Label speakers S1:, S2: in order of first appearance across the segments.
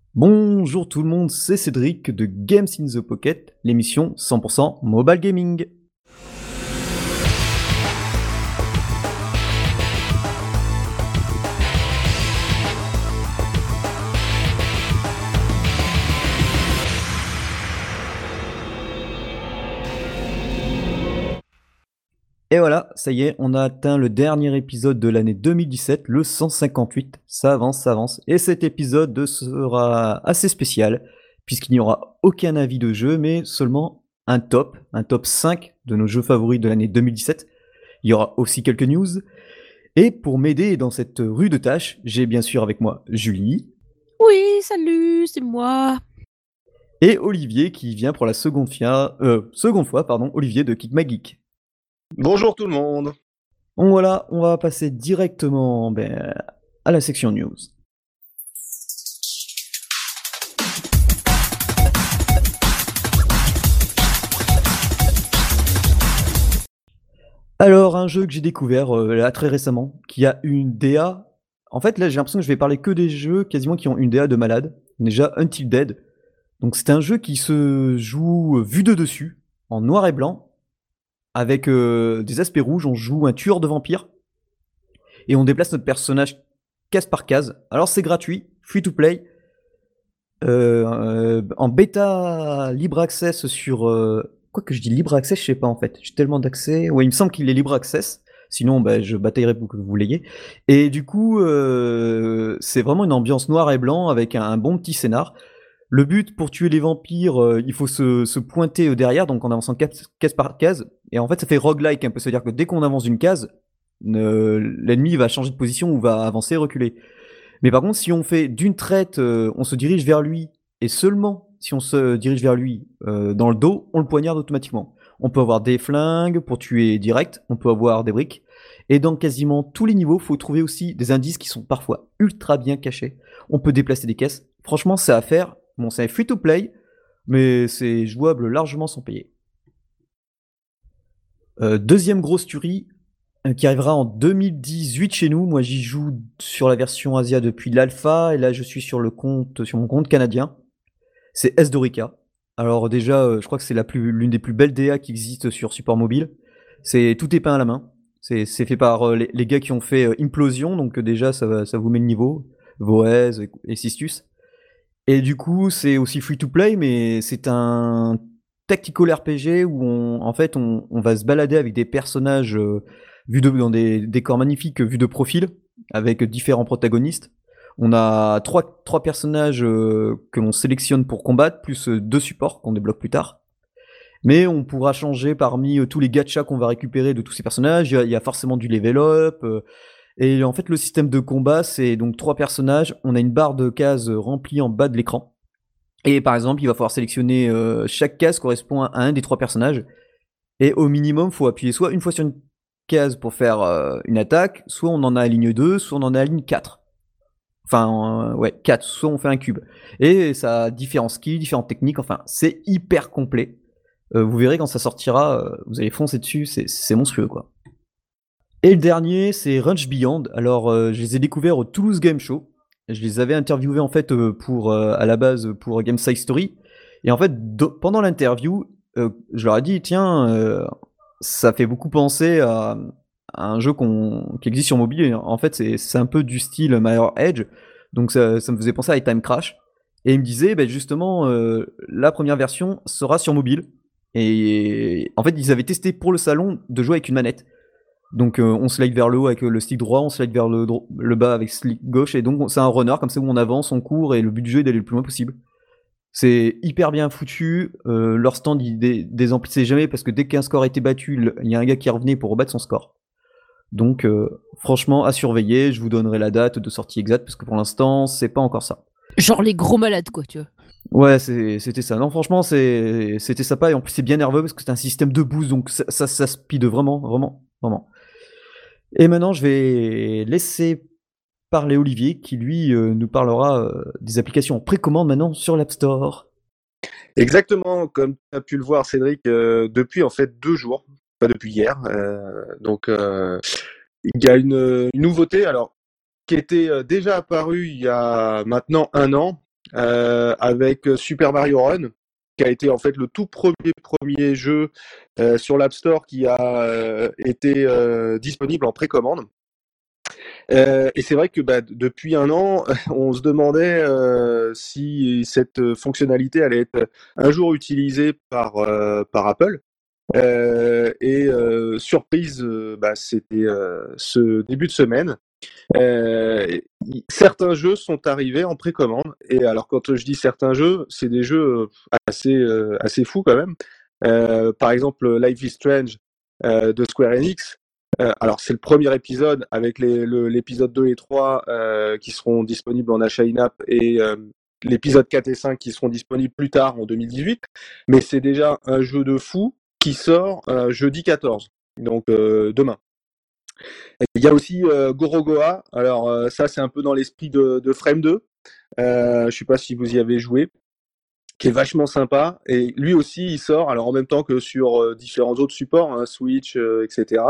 S1: Bonjour tout le monde, c'est Cédric de Games in the Pocket, l'émission 100% mobile gaming. Et voilà, ça y est, on a atteint le dernier épisode de l'année 2017, le 158. Ça avance, ça avance. Et cet épisode sera assez spécial, puisqu'il n'y aura aucun avis de jeu, mais seulement un top 5 de nos jeux favoris de l'année 2017. Il y aura aussi quelques news. Et pour m'aider dans cette rude tâche, j'ai bien sûr avec moi Julie
S2: Oui, salut, c'est moi.
S1: et Olivier qui vient pour la seconde fois, pardon, Olivier de Kick My Geek.
S3: Bonjour tout le monde.
S1: Donc voilà, on va passer directement à la section news. Alors, un jeu que j'ai découvert là très récemment, qui a une DA. En fait, là, j'ai l'impression que je vais parler que des jeux quasiment qui ont une DA de malade. Déjà, Until Dead. Donc, c'est un jeu qui se joue vu de dessus, en noir et blanc, avec des aspects rouges. On joue un tueur de vampires et on déplace notre personnage case par case. Alors, c'est gratuit, free to play, en bêta libre access sur. Quoi que je dis libre access, je sais pas en fait. J'ai tellement d'accès. Ouais, il me semble qu'il est libre access. Sinon, je bataillerai pour que vous l'ayez. Et du coup, c'est vraiment une ambiance noir et blanc avec un bon petit scénar. Le but pour tuer les vampires, il faut se pointer derrière, donc en avançant case par case. Et en fait, ça fait roguelike un peu. C'est-à-dire que dès qu'on avance d'une case, l'ennemi va changer de position ou va avancer, reculer. Mais par contre, si on fait d'une traite, on se dirige vers lui, et seulement si on se dirige vers lui dans le dos, on le poignarde automatiquement. On peut avoir des flingues pour tuer direct, on peut avoir des briques. Et dans quasiment tous les niveaux, il faut trouver aussi des indices qui sont parfois ultra bien cachés. On peut déplacer des caisses. Franchement, c'est à faire. Bon, c'est free to play, mais c'est jouable largement sans payer. Deuxième grosse tuerie, qui arrivera en 2018 chez nous. Moi, j'y joue sur la version Asia depuis l'alpha, et là, je suis sur mon compte canadien. C'est Esdorica. Alors déjà, je crois que c'est l'une des plus belles DA qui existent sur support mobile. Tout est peint à la main. C'est fait par les gars qui ont fait Implosion, donc déjà, ça vous met le niveau. Voez et Sistus. Et du coup, c'est aussi free to play, mais c'est un tactical RPG où en fait, on va se balader avec des personnages dans des décors magnifiques vus de profil, avec différents protagonistes. On a trois personnages que l'on sélectionne pour combattre, plus deux supports qu'on débloque plus tard. Mais on pourra changer parmi tous les gachas qu'on va récupérer de tous ces personnages. Il y a forcément du level up. Et en fait, le système de combat, c'est donc trois personnages. On a une barre de cases remplie en bas de l'écran. Et par exemple, il va falloir sélectionner chaque case correspond à un des trois personnages. Et au minimum, il faut appuyer soit une fois sur une case pour faire une attaque, soit on en a à ligne 2, soit on en a à ligne 4. Enfin, ouais, 4, soit on fait un cube. Et ça a différents skills, différentes techniques, enfin, c'est hyper complet. Vous verrez quand ça sortira, vous allez foncer dessus, c'est monstrueux quoi. Et le dernier, c'est Runch Beyond. Alors, je les ai découverts au Toulouse Game Show. Je les avais interviewés en fait à la base pour Game Side Story. Et en fait, pendant l'interview, je leur ai dit tiens, ça fait beaucoup penser à un jeu qui existe sur mobile. Et en fait, c'est un peu du style Mirror Edge. Donc ça me faisait penser à Time Crash. Et ils me disaient justement, la première version sera sur mobile. Et en fait, ils avaient testé pour le salon de jouer avec une manette. Donc on slide vers le haut avec le stick droit, on slide vers le bas avec stick gauche, et donc c'est un runner comme ça où on avance, on court, et le but du jeu est d'aller le plus loin possible. C'est hyper bien foutu, leur stand il désemplissait jamais parce que dès qu'un score était battu, il y a un gars qui revenait pour rebattre son score. Donc franchement à surveiller, je vous donnerai la date de sortie exacte parce que pour l'instant c'est pas encore ça.
S2: Genre les gros malades, quoi, tu vois.
S1: Ouais, c'était ça. Non, franchement, c'était sympa et en plus c'est bien nerveux parce que c'est un système de boost, donc ça speed vraiment, vraiment, vraiment. Et maintenant, je vais laisser parler Olivier qui, lui, nous parlera des applications en précommande maintenant sur l'App Store.
S3: Exactement, comme tu as pu le voir, Cédric, depuis en fait 2 jours, pas depuis hier. Il y a une nouveauté, alors qui était déjà apparue il y a maintenant 1 an, avec Super Mario Run, qui a été en fait le tout premier jeu sur l'App Store qui a été disponible en précommande. Et c'est vrai que depuis un an, on se demandait si cette fonctionnalité allait être un jour utilisée par Apple. Surprise, c'était ce début de semaine. Certains jeux sont arrivés en précommande. Et alors, quand je dis certains jeux, c'est des jeux assez fous quand même. Par exemple, Life is Strange de Square Enix. Alors, c'est le premier épisode avec l'épisode 2 et 3 qui seront disponibles en achat in-app et l'épisode 4 et 5 qui seront disponibles plus tard en 2018. Mais c'est déjà un jeu de fou qui sort jeudi 14, donc demain. Il y a aussi Gorogoa. Alors, ça, c'est un peu dans l'esprit de Frame 2. Je sais pas si vous y avez joué, qui est vachement sympa. Et lui aussi, il sort, alors en même temps que sur différents autres supports, hein, Switch, etc.,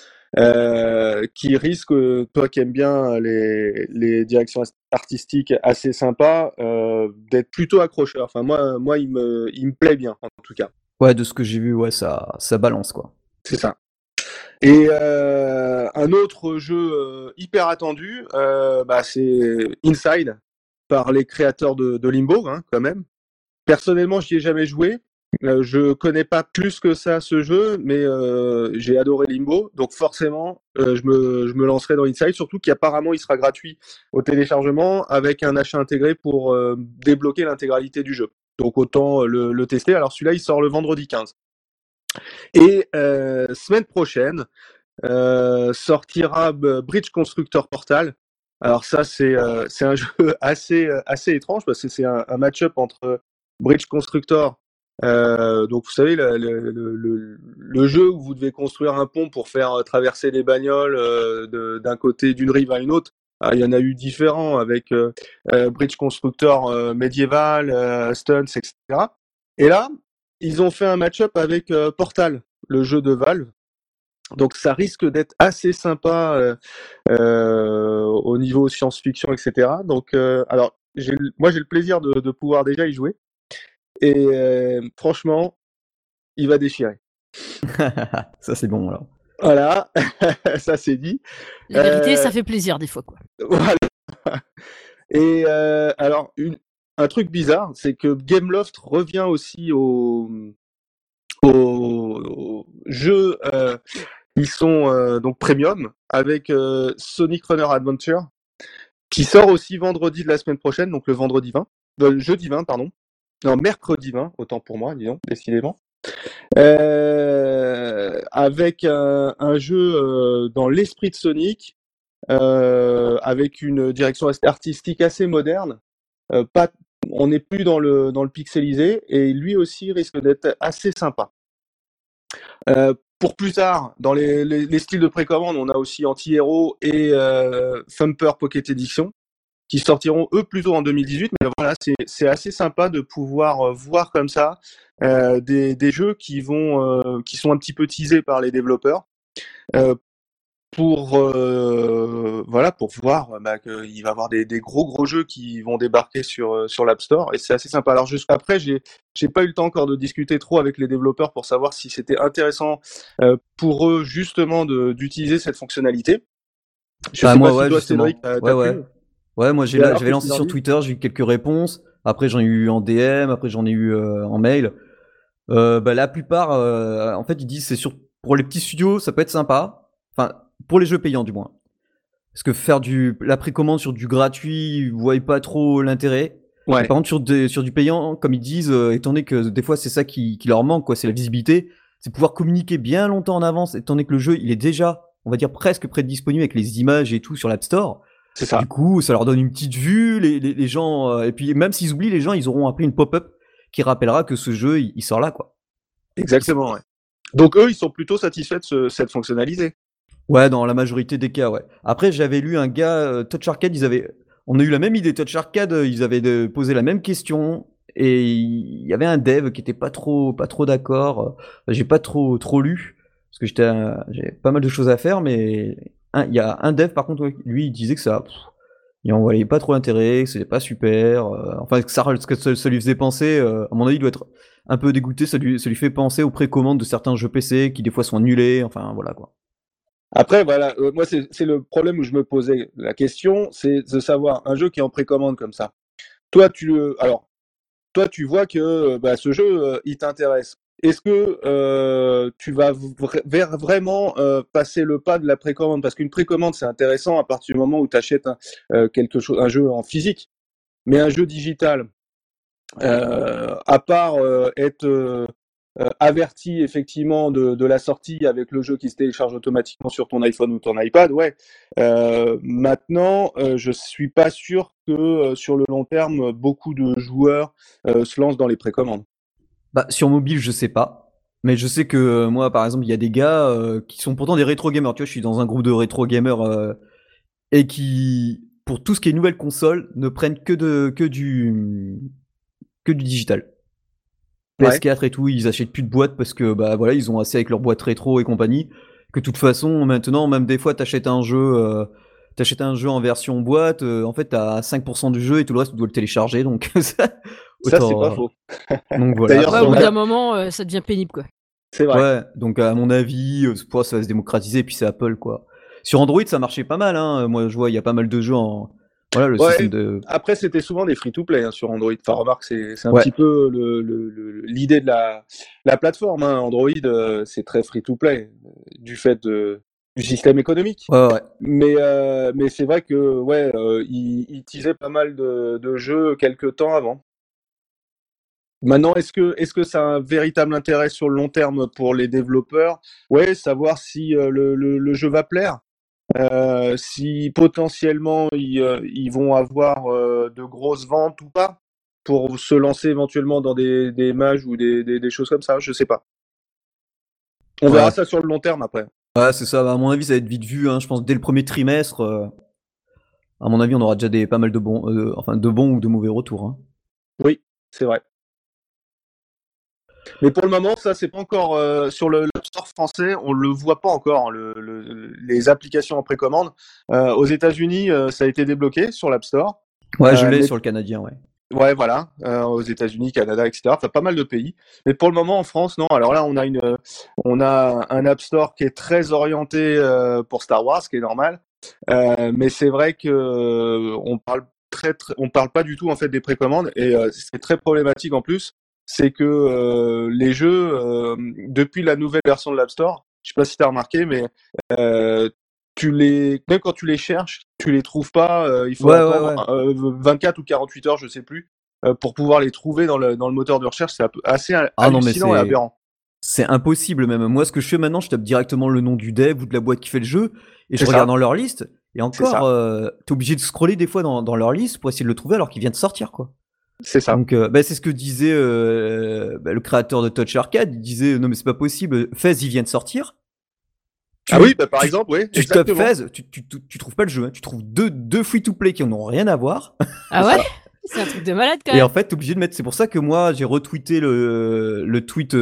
S3: qui risque, toi qui aimes bien les directions artistiques assez sympas, d'être plutôt accrocheur. Enfin, moi il me plaît bien, en tout cas.
S1: Ouais, de ce que j'ai vu, ouais, ça balance, quoi.
S3: C'est ça. Et un autre jeu hyper attendu, c'est Inside, par les créateurs de Limbo, hein, quand même. Personnellement, j'y ai jamais joué. Je connais pas plus que ça ce jeu, mais j'ai adoré Limbo, donc forcément, je me lancerai dans Inside, surtout qu'apparemment il sera gratuit au téléchargement avec un achat intégré pour débloquer l'intégralité du jeu. Donc autant le tester. Alors celui-là, il sort le vendredi 15. Et semaine prochaine sortira Bridge Constructor Portal. Alors ça, c'est un jeu assez étrange parce que c'est un match-up entre Bridge Constructor, donc vous savez le jeu où vous devez construire un pont pour faire traverser des bagnoles d'un côté d'une rive à une autre. Alors, il y en a eu différents avec Bridge Constructor médiéval, Stunts, etc. Et là, ils ont fait un match-up avec Portal, le jeu de Valve. Donc ça risque d'être assez sympa au niveau science-fiction, etc. Donc alors moi j'ai le plaisir de pouvoir déjà y jouer. Et franchement, il va déchirer.
S1: Ça, c'est bon, alors.
S3: Voilà, ça c'est dit.
S2: La vérité, ça fait plaisir des fois, quoi.
S3: Voilà. Et alors, un truc bizarre, c'est que Gameloft revient aussi aux jeux qui sont donc premium avec Sonic Runner Adventure, qui sort aussi vendredi de la semaine prochaine, donc le jeudi 20, pardon. Non, mercredi 20, autant pour moi, disons, décidément. Avec un jeu dans l'esprit de Sonic, avec une direction artistique assez moderne. On n'est plus dans le pixelisé, et lui aussi risque d'être assez sympa. Pour plus tard, dans les styles de précommande, on a aussi Anti-Hero et Thumper Pocket Edition, qui sortiront eux plutôt en 2018, mais voilà, c'est assez sympa de pouvoir voir comme ça des jeux qui sont un petit peu teasés par les développeurs pour voir qu'il va y avoir des gros jeux qui vont débarquer sur l'App Store, et c'est assez sympa. Alors jusqu'après, j'ai pas eu le temps encore de discuter trop avec les développeurs pour savoir si c'était intéressant pour eux justement d'utiliser cette fonctionnalité. Je sais
S1: moi,
S3: pas
S1: ouais,
S3: si toi,
S1: justement.
S3: Cédric, t'as
S1: Ouais.
S3: pu.
S1: Ouais, moi
S3: Et alors,
S1: j'avais
S3: qu'est-ce
S1: lancé
S3: qu'ils en
S1: sur
S3: disent?
S1: Twitter, j'ai eu quelques réponses. Après, j'en ai eu en DM, après j'en ai eu en mail. La plupart, en fait, ils disent pour les petits studios, ça peut être sympa. Enfin, pour les jeux payants, du moins. Parce que faire la précommande sur du gratuit, ils voient pas trop l'intérêt. Et
S3: Ouais,
S1: par contre, sur du payant, comme ils disent, étant donné que des fois c'est ça qui leur manque, quoi, c'est la visibilité, c'est pouvoir communiquer bien longtemps en avance, étant donné que le jeu, il est déjà, on va dire, presque prédisponible avec les images et tout sur l'App Store.
S3: c'est
S1: Du
S3: ça.
S1: coup, ça leur donne une petite vue, les gens, et puis même s'ils oublient, les gens, ils auront appris une pop-up qui rappellera que ce jeu, il sort là, quoi.
S3: Exactement, ouais. Donc eux, ils sont plutôt satisfaits de cette fonctionnalité.
S1: Ouais, dans la majorité des cas, ouais. Après, j'avais lu un gars, Touch Arcade, on a eu la même idée. Touch Arcade, ils avaient posé la même question, et il y avait un dev qui était pas trop d'accord. J'ai pas trop lu parce que j'ai pas mal de choses à faire, mais il y a un dev par contre, ouais, lui, il disait que ça, Il en voyait pas trop l'intérêt, que c'était pas super. Enfin, ce que ça lui faisait penser, à mon avis, il doit être un peu dégoûté. Ça lui fait penser aux précommandes de certains jeux PC qui des fois sont annulés. Enfin, voilà quoi.
S3: Après, voilà, moi, c'est le problème où je me posais la question, c'est de savoir un jeu qui est en précommande comme ça. Toi, toi, tu vois que bah, ce jeu, il t'intéresse. Est-ce que tu vas vraiment passer le pas de la précommande? Parce qu'une précommande, c'est intéressant à partir du moment où tu achètes quelque chose, un jeu en physique. Mais un jeu digital, à part être averti effectivement de la sortie avec le jeu qui se télécharge automatiquement sur ton iPhone ou ton iPad, ouais. Maintenant, je suis pas sûr que sur le long terme, beaucoup de joueurs se lancent dans les précommandes.
S1: Bah, sur mobile, je sais pas. Mais je sais que moi, par exemple, il y a des gars qui sont pourtant des rétro gamers. Tu vois, je suis dans un groupe de rétro gamers et qui, pour tout ce qui est nouvelle console, ne prennent que du digital.
S3: Ouais.
S1: PS4 et tout, ils achètent plus de boîtes parce que bah voilà, ils ont assez avec leur boîte rétro et compagnie. Que de toute façon, maintenant, même des fois, t'achètes un jeu en version boîte, en fait, t'as 5% du jeu et tout le reste, tu dois le télécharger. Donc,
S3: Ça, c'est pas
S1: autant.
S3: faux.
S1: Donc voilà.
S3: D'ailleurs,
S2: Ouais,
S3: sur
S2: au bout
S3: la-
S2: d'un moment, ça devient pénible, quoi.
S3: c'est vrai.
S1: Ouais, donc à mon avis, ça va se démocratiser, puis c'est Apple, quoi. Sur Android, ça marchait pas mal, hein. Moi, je vois, il y a pas mal de jeux en. Voilà, le système
S3: Ouais.
S1: de.
S3: Après, c'était souvent des free-to-play hein, sur Android. Enfin, remarque, c'est un
S1: Ouais,
S3: petit peu l'idée de la plateforme. Hein. Android, c'est très free-to-play du fait du système économique.
S1: ouais.
S3: Mais c'est vrai que ouais, il teasait pas mal de jeux quelques temps avant. Maintenant, est-ce que ça a un véritable intérêt sur le long terme pour les développeurs? Ouais, savoir si le jeu va plaire. Si potentiellement ils vont avoir de grosses ventes ou pas pour se lancer éventuellement dans des mages ou des choses comme ça, je sais pas. On verra
S1: Ouais.
S3: ça sur le long terme après.
S1: Ouais, c'est ça. À mon avis, ça va être vite vu, hein. Je pense dès le premier trimestre. À mon avis, on aura déjà pas mal de de bons ou de mauvais retours, hein.
S3: Oui, c'est vrai. Mais pour le moment, ça c'est pas encore sur le l'App Store français, on le voit pas encore hein, les applications en précommande. Aux États-Unis, ça a été débloqué sur l'App Store.
S1: Ouais, je l'ai
S3: Mais
S1: sur le canadien, ouais.
S3: ouais, voilà, aux États-Unis, Canada, etc. Enfin, pas mal de pays. Mais pour le moment, en France, non. Alors là, on a un App Store qui est très orienté pour Star Wars, ce qui est normal. Mais c'est vrai que on parle pas du tout en fait des précommandes et c'est très problématique en plus. C'est que les jeux, depuis la nouvelle version de l'App Store, je sais pas si tu as remarqué, mais euh, même quand tu les cherches, tu les trouves pas. Il faut attendre
S1: Ouais.
S3: 24 ou 48 heures, je sais plus, pour pouvoir les trouver dans le moteur de recherche. C'est assez
S1: Ah non, mais
S3: hallucinant et aberrant.
S1: c'est impossible même. Moi, ce que je fais maintenant, je tape directement le nom du dev ou de la boîte qui fait le jeu et je
S3: C'est
S1: regarde
S3: ça,
S1: dans leur liste. Et
S3: c'est
S1: encore,
S3: ça,
S1: t'es obligé de scroller des fois dans leur liste pour essayer de le trouver alors qu'il vient de sortir, quoi.
S3: c'est ça.
S1: Donc, bah, c'est ce que disait le créateur de Touch Arcade. Il disait non, mais c'est pas possible. Fez, il vient de sortir.
S3: Ah oui,
S1: Tu,
S3: bah, par
S1: tu,
S3: exemple, oui,
S1: tu tapes
S3: exactement.
S1: Fez, tu trouves pas le jeu, hein. Tu trouves deux free-to-play qui n'ont rien à voir.
S2: Ah ouais? C'est un truc de malade, quand
S1: Et en
S2: même.
S1: fait, t'es obligé de mettre. C'est pour ça que moi, j'ai retweeté le tweet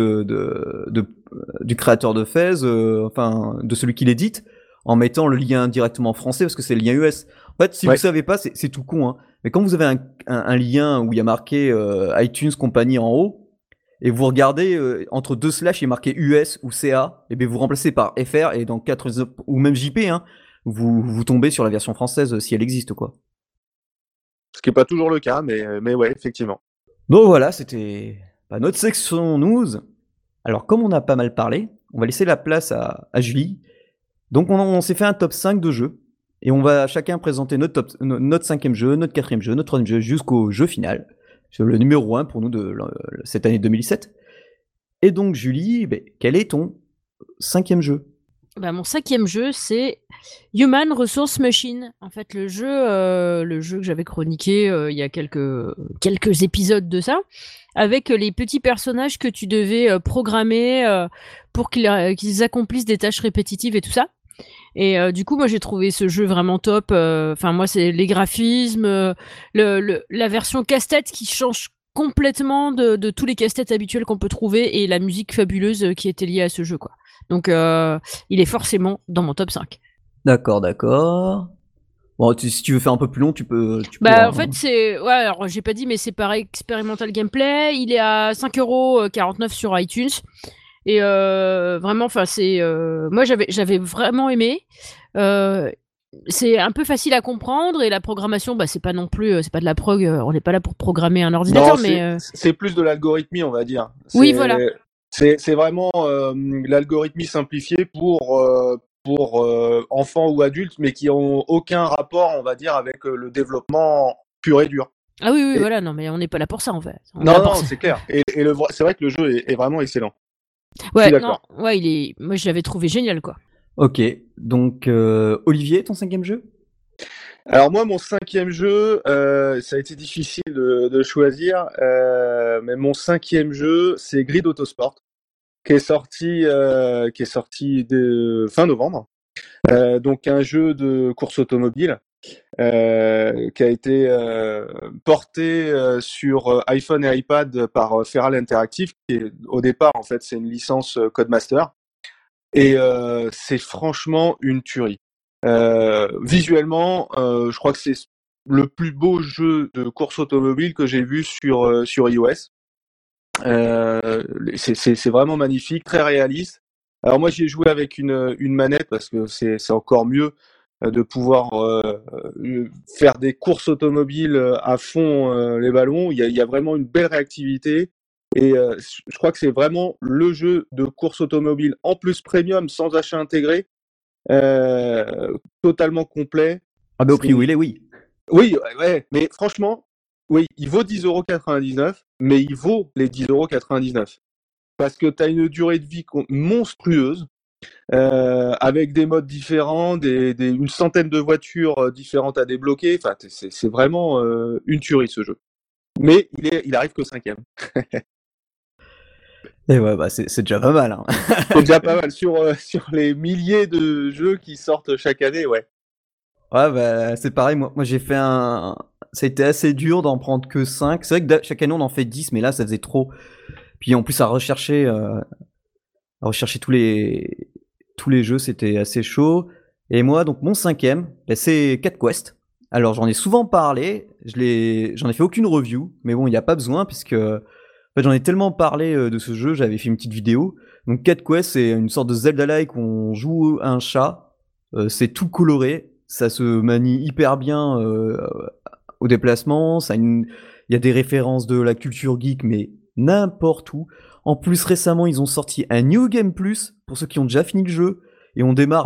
S1: du créateur de Fez, enfin, de celui qui l'édite, en mettant le lien directement en français parce que c'est le lien US. En fait, si vous
S3: Ouais,
S1: savez pas, c'est tout con, hein. Mais quand vous avez un lien où il y a marqué iTunes compagnie en haut, et vous regardez entre deux slash, il est marqué US ou CA, et bien vous remplacez par FR, et dans 4 ou même JP, hein, vous tombez sur la version française si elle existe, quoi.
S3: ce qui est pas toujours le cas, mais ouais, effectivement.
S1: Donc voilà, c'était notre section news. Alors, comme on a pas mal parlé, on va laisser la place à Julie. Donc, on s'est fait un top 5 de jeux. Et on va chacun présenter notre cinquième jeu, notre quatrième jeu, notre troisième jeu, jusqu'au jeu final. C'est le numéro 1 pour nous de cette année 2017. Et donc, Julie, quel est ton cinquième jeu?
S2: Bah, mon cinquième jeu, c'est Human Resource Machine. En fait, le jeu que j'avais chroniqué il y a quelques épisodes de ça, avec les petits personnages que tu devais programmer pour qu'ils accomplissent des tâches répétitives et tout ça. Et du coup, moi, j'ai trouvé ce jeu vraiment top. Enfin, moi, c'est les graphismes, la version casse-tête qui change complètement de tous les casse-têtes habituels qu'on peut trouver et la musique fabuleuse qui était liée à ce jeu, quoi. Donc, il est forcément dans mon top 5.
S1: D'accord. Bon, si tu veux faire un peu plus long, tu
S2: Bah,
S1: pourras.
S2: en fait, c'est. Ouais, alors j'ai pas dit, mais c'est par Experimental Gameplay. Il est à 5,49€ sur iTunes. Et vraiment, enfin, c'est. Moi, j'avais vraiment aimé. Euh, c'est un peu facile à comprendre et la programmation, bah, c'est pas non plus. C'est pas de la prog. On n'est pas là pour programmer un
S3: Non,
S2: ordinateur, mais.
S3: c'est plus de l'algorithmie, on va dire.
S2: Oui, voilà.
S3: C'est vraiment l'algorithmie simplifiée pour enfants ou adultes, mais qui ont aucun rapport, on va dire, avec le développement pur et dur.
S2: Ah oui, oui,
S3: Et-
S2: voilà. Non, mais on n'est pas là pour ça, en fait. On est
S3: non,
S2: là pour
S3: non,
S2: ça.
S3: c'est clair. Et c'est vrai que le jeu est vraiment excellent. Je suis
S2: Ouais, non,
S3: d'accord.
S2: ouais, il est. Moi, je l'avais trouvé génial, quoi.
S1: Ok, donc Olivier, ton 5e jeu?
S3: Alors moi, mon 5e jeu, ça a été difficile de choisir, mais mon 5e jeu, c'est Grid Autosport, qui est sorti fin novembre. Donc un jeu de course automobile qui a été porté sur iPhone et iPad par Feral Interactive, qui est, au départ en fait c'est une licence Codemaster, et c'est franchement une tuerie. Visuellement, je crois que c'est le plus beau jeu de course automobile que j'ai vu sur iOS. C'est vraiment magnifique, très réaliste. Alors moi j'y ai joué avec une manette parce que c'est encore mieux de pouvoir faire des courses automobiles à fond les ballons. Il y a vraiment une belle réactivité et je crois que c'est vraiment le jeu de course automobile en plus premium sans achat intégré, totalement complet.
S1: Ah bah au prix où il est, oui.
S3: Oui, ouais, mais franchement, oui, il vaut 10,99 €, mais il vaut les 10,99 €. Parce que tu as une durée de vie monstrueuse, avec des modes différents, une centaine de voitures différentes à débloquer. Enfin, c'est vraiment une tuerie ce jeu. Mais il arrive que 5e.
S1: Et ouais, bah c'est déjà pas mal. Hein.
S3: C'est déjà pas mal sur les milliers de jeux qui sortent chaque année, ouais.
S1: Ouais, bah c'est pareil, moi j'ai fait un. Ça a été assez dur d'en prendre que 5. C'est vrai que chaque année on en fait 10, mais là ça faisait trop. Puis en plus à rechercher tous les jeux, c'était assez chaud. Et moi, donc mon 5e, bah, c'est Cat Quest. Alors j'en ai souvent parlé, j'en ai fait aucune review, mais bon, il n'y a pas besoin puisque en fait, j'en ai tellement parlé de ce jeu, j'avais fait une petite vidéo. Donc Cat Quest, c'est une sorte de Zelda-like où on joue un chat. C'est tout coloré, ça se manie hyper bien au déplacement. Il y a des références de la culture geek, mais n'importe où. En plus, récemment, ils ont sorti un New Game Plus pour ceux qui ont déjà fini le jeu. Et on démarre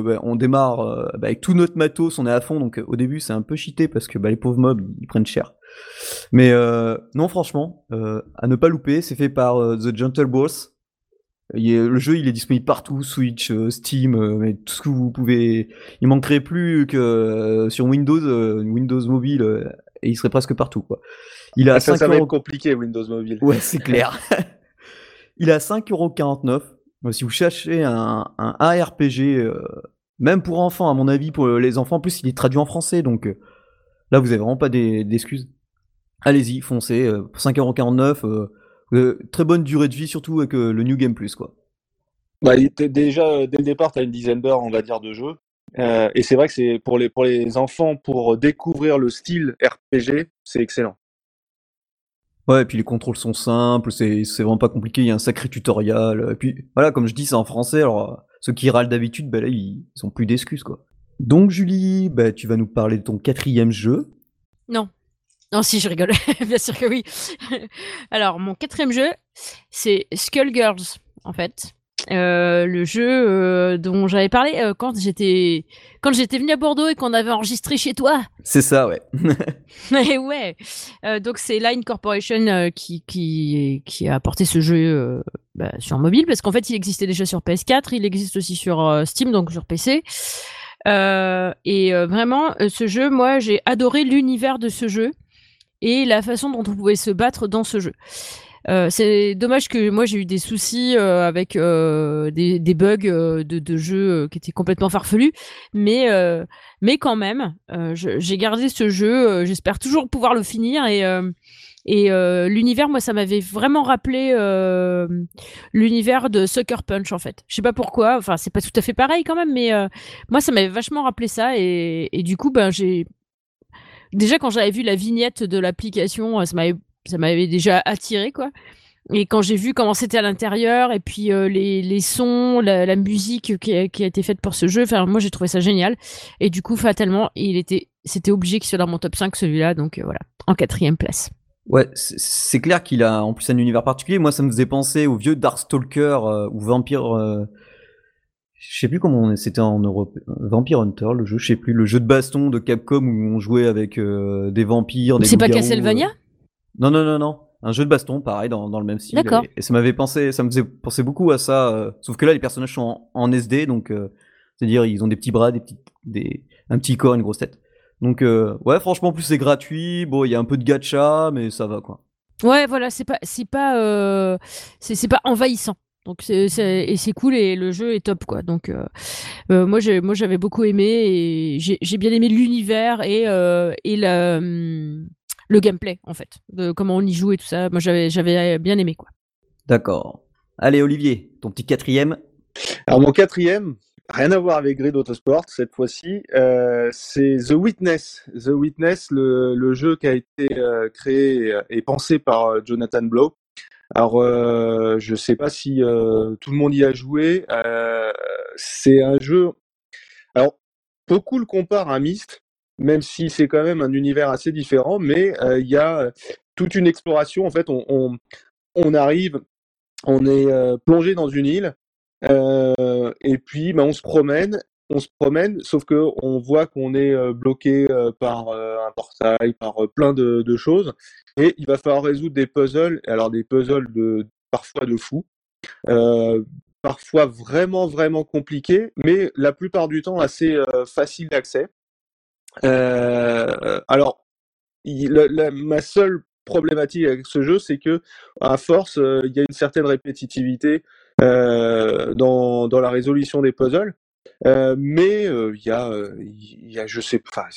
S1: avec tout notre matos, on est à fond. Donc au début, c'est un peu cheaté parce que les pauvres mobs, ils prennent cher. Mais non, franchement, à ne pas louper, c'est fait par The Gentle Boss. Le jeu, il est disponible partout, Switch, Steam, mais tout ce que vous pouvez. Il manquerait plus que sur Windows mobile, et il serait presque partout, quoi. Il a
S3: Ah, ça
S1: 5
S3: va être
S1: euros.
S3: compliqué Windows Mobile.
S1: Ouais, c'est clair. Il a 5,49 €. Si vous cherchez un ARPG, même pour enfants, à mon avis, pour les enfants, en plus, il est traduit en français, donc là, vous avez vraiment pas d'excuses. Allez-y, foncez. Pour 5,49 €, très bonne durée de vie, surtout avec le New Game Plus, quoi.
S3: Bah, déjà, dès le départ, tu as une dizaine d'heures, on va dire, de jeu. Et c'est vrai que c'est pour les enfants, pour découvrir le style RPG, c'est excellent.
S1: Ouais, et puis les contrôles sont simples, c'est vraiment pas compliqué, il y a un sacré tutoriel. Et puis voilà, comme je dis, c'est en français, alors ceux qui râlent d'habitude, là, ils ont plus d'excuses, quoi. Donc Julie, tu vas nous parler de ton 4e jeu.
S2: Non. Non, si, je rigole. Bien sûr que oui. Alors, mon 4e jeu, c'est Skullgirls, en fait. Le jeu dont j'avais parlé quand j'étais venue à Bordeaux et qu'on avait enregistré chez toi.
S1: C'est ça, ouais.
S2: Et ouais. Donc c'est Line Corporation qui a apporté ce jeu sur mobile parce qu'en fait il existait déjà sur PS4, il existe aussi sur Steam, donc sur PC. Vraiment, ce jeu, moi j'ai adoré l'univers de ce jeu et la façon dont on pouvait se battre dans ce jeu. C'est dommage que moi j'ai eu des soucis avec des bugs de jeu qui étaient complètement farfelus, mais quand même, j'ai gardé ce jeu. J'espère toujours pouvoir le finir Et l'univers, moi, ça m'avait vraiment rappelé l'univers de Sucker Punch, en fait. Je sais pas pourquoi, enfin, c'est pas tout à fait pareil quand même, mais moi, ça m'avait vachement rappelé ça. Et du coup, ben, déjà, quand j'avais vu la vignette de l'application, ça m'avait déjà attiré, quoi. Et quand j'ai vu comment c'était à l'intérieur, et puis les sons, la musique qui a été faite pour ce jeu, enfin, moi, j'ai trouvé ça génial. Et du coup, fatalement, c'était obligé qu'il soit dans mon top 5, celui-là. Donc voilà, en 4e place.
S1: Ouais, c'est clair qu'il a en plus un univers particulier. Moi, ça me faisait penser au vieux Darkstalker ou Vampire. Je sais plus comment c'était en Europe. Vampire Hunter, le jeu, je sais plus. Le jeu de baston de Capcom où on jouait avec des vampires, des
S2: C'est pas
S1: loups-garous.
S2: Castlevania?
S1: Non, non, non, non. Un jeu de baston, pareil, dans le même style.
S2: D'accord.
S1: Et ça me faisait penser beaucoup à ça. Sauf que là, les personnages sont en SD, donc c'est-à-dire ils ont des petits bras, un petit corps, une grosse tête. Donc ouais, franchement, en plus c'est gratuit. Bon, il y a un peu de gacha, mais ça va quoi.
S2: Ouais, voilà, c'est pas envahissant. Donc et c'est cool et le jeu est top, quoi. Donc moi j'avais beaucoup aimé et j'ai bien aimé l'univers et le gameplay, en fait, de comment on y joue et tout ça. Moi j'avais bien aimé, quoi.
S1: D'accord. Allez, Olivier, ton petit 4e.
S3: Alors mon 4e, rien à voir avec Grid Autosport cette fois-ci, c'est The Witness. The Witness, le jeu qui a été créé et pensé par Jonathan Blow. Alors je sais pas si tout le monde y a joué. C'est un jeu. Alors beaucoup le comparent à Myst, même si c'est quand même un univers assez différent, mais il y a toute une exploration. En fait, on arrive, on est plongé dans une île. Et puis, on se promène, sauf que on voit qu'on est bloqué par un portail, par plein de choses, et il va falloir résoudre des puzzles. Alors des puzzles parfois de fous, parfois vraiment vraiment compliqués, mais la plupart du temps assez faciles d'accès. Alors, ma seule problématique avec ce jeu, c'est que à force, il y a une certaine répétitivité dans la résolution des puzzles, mais il y a, je sais, enfin,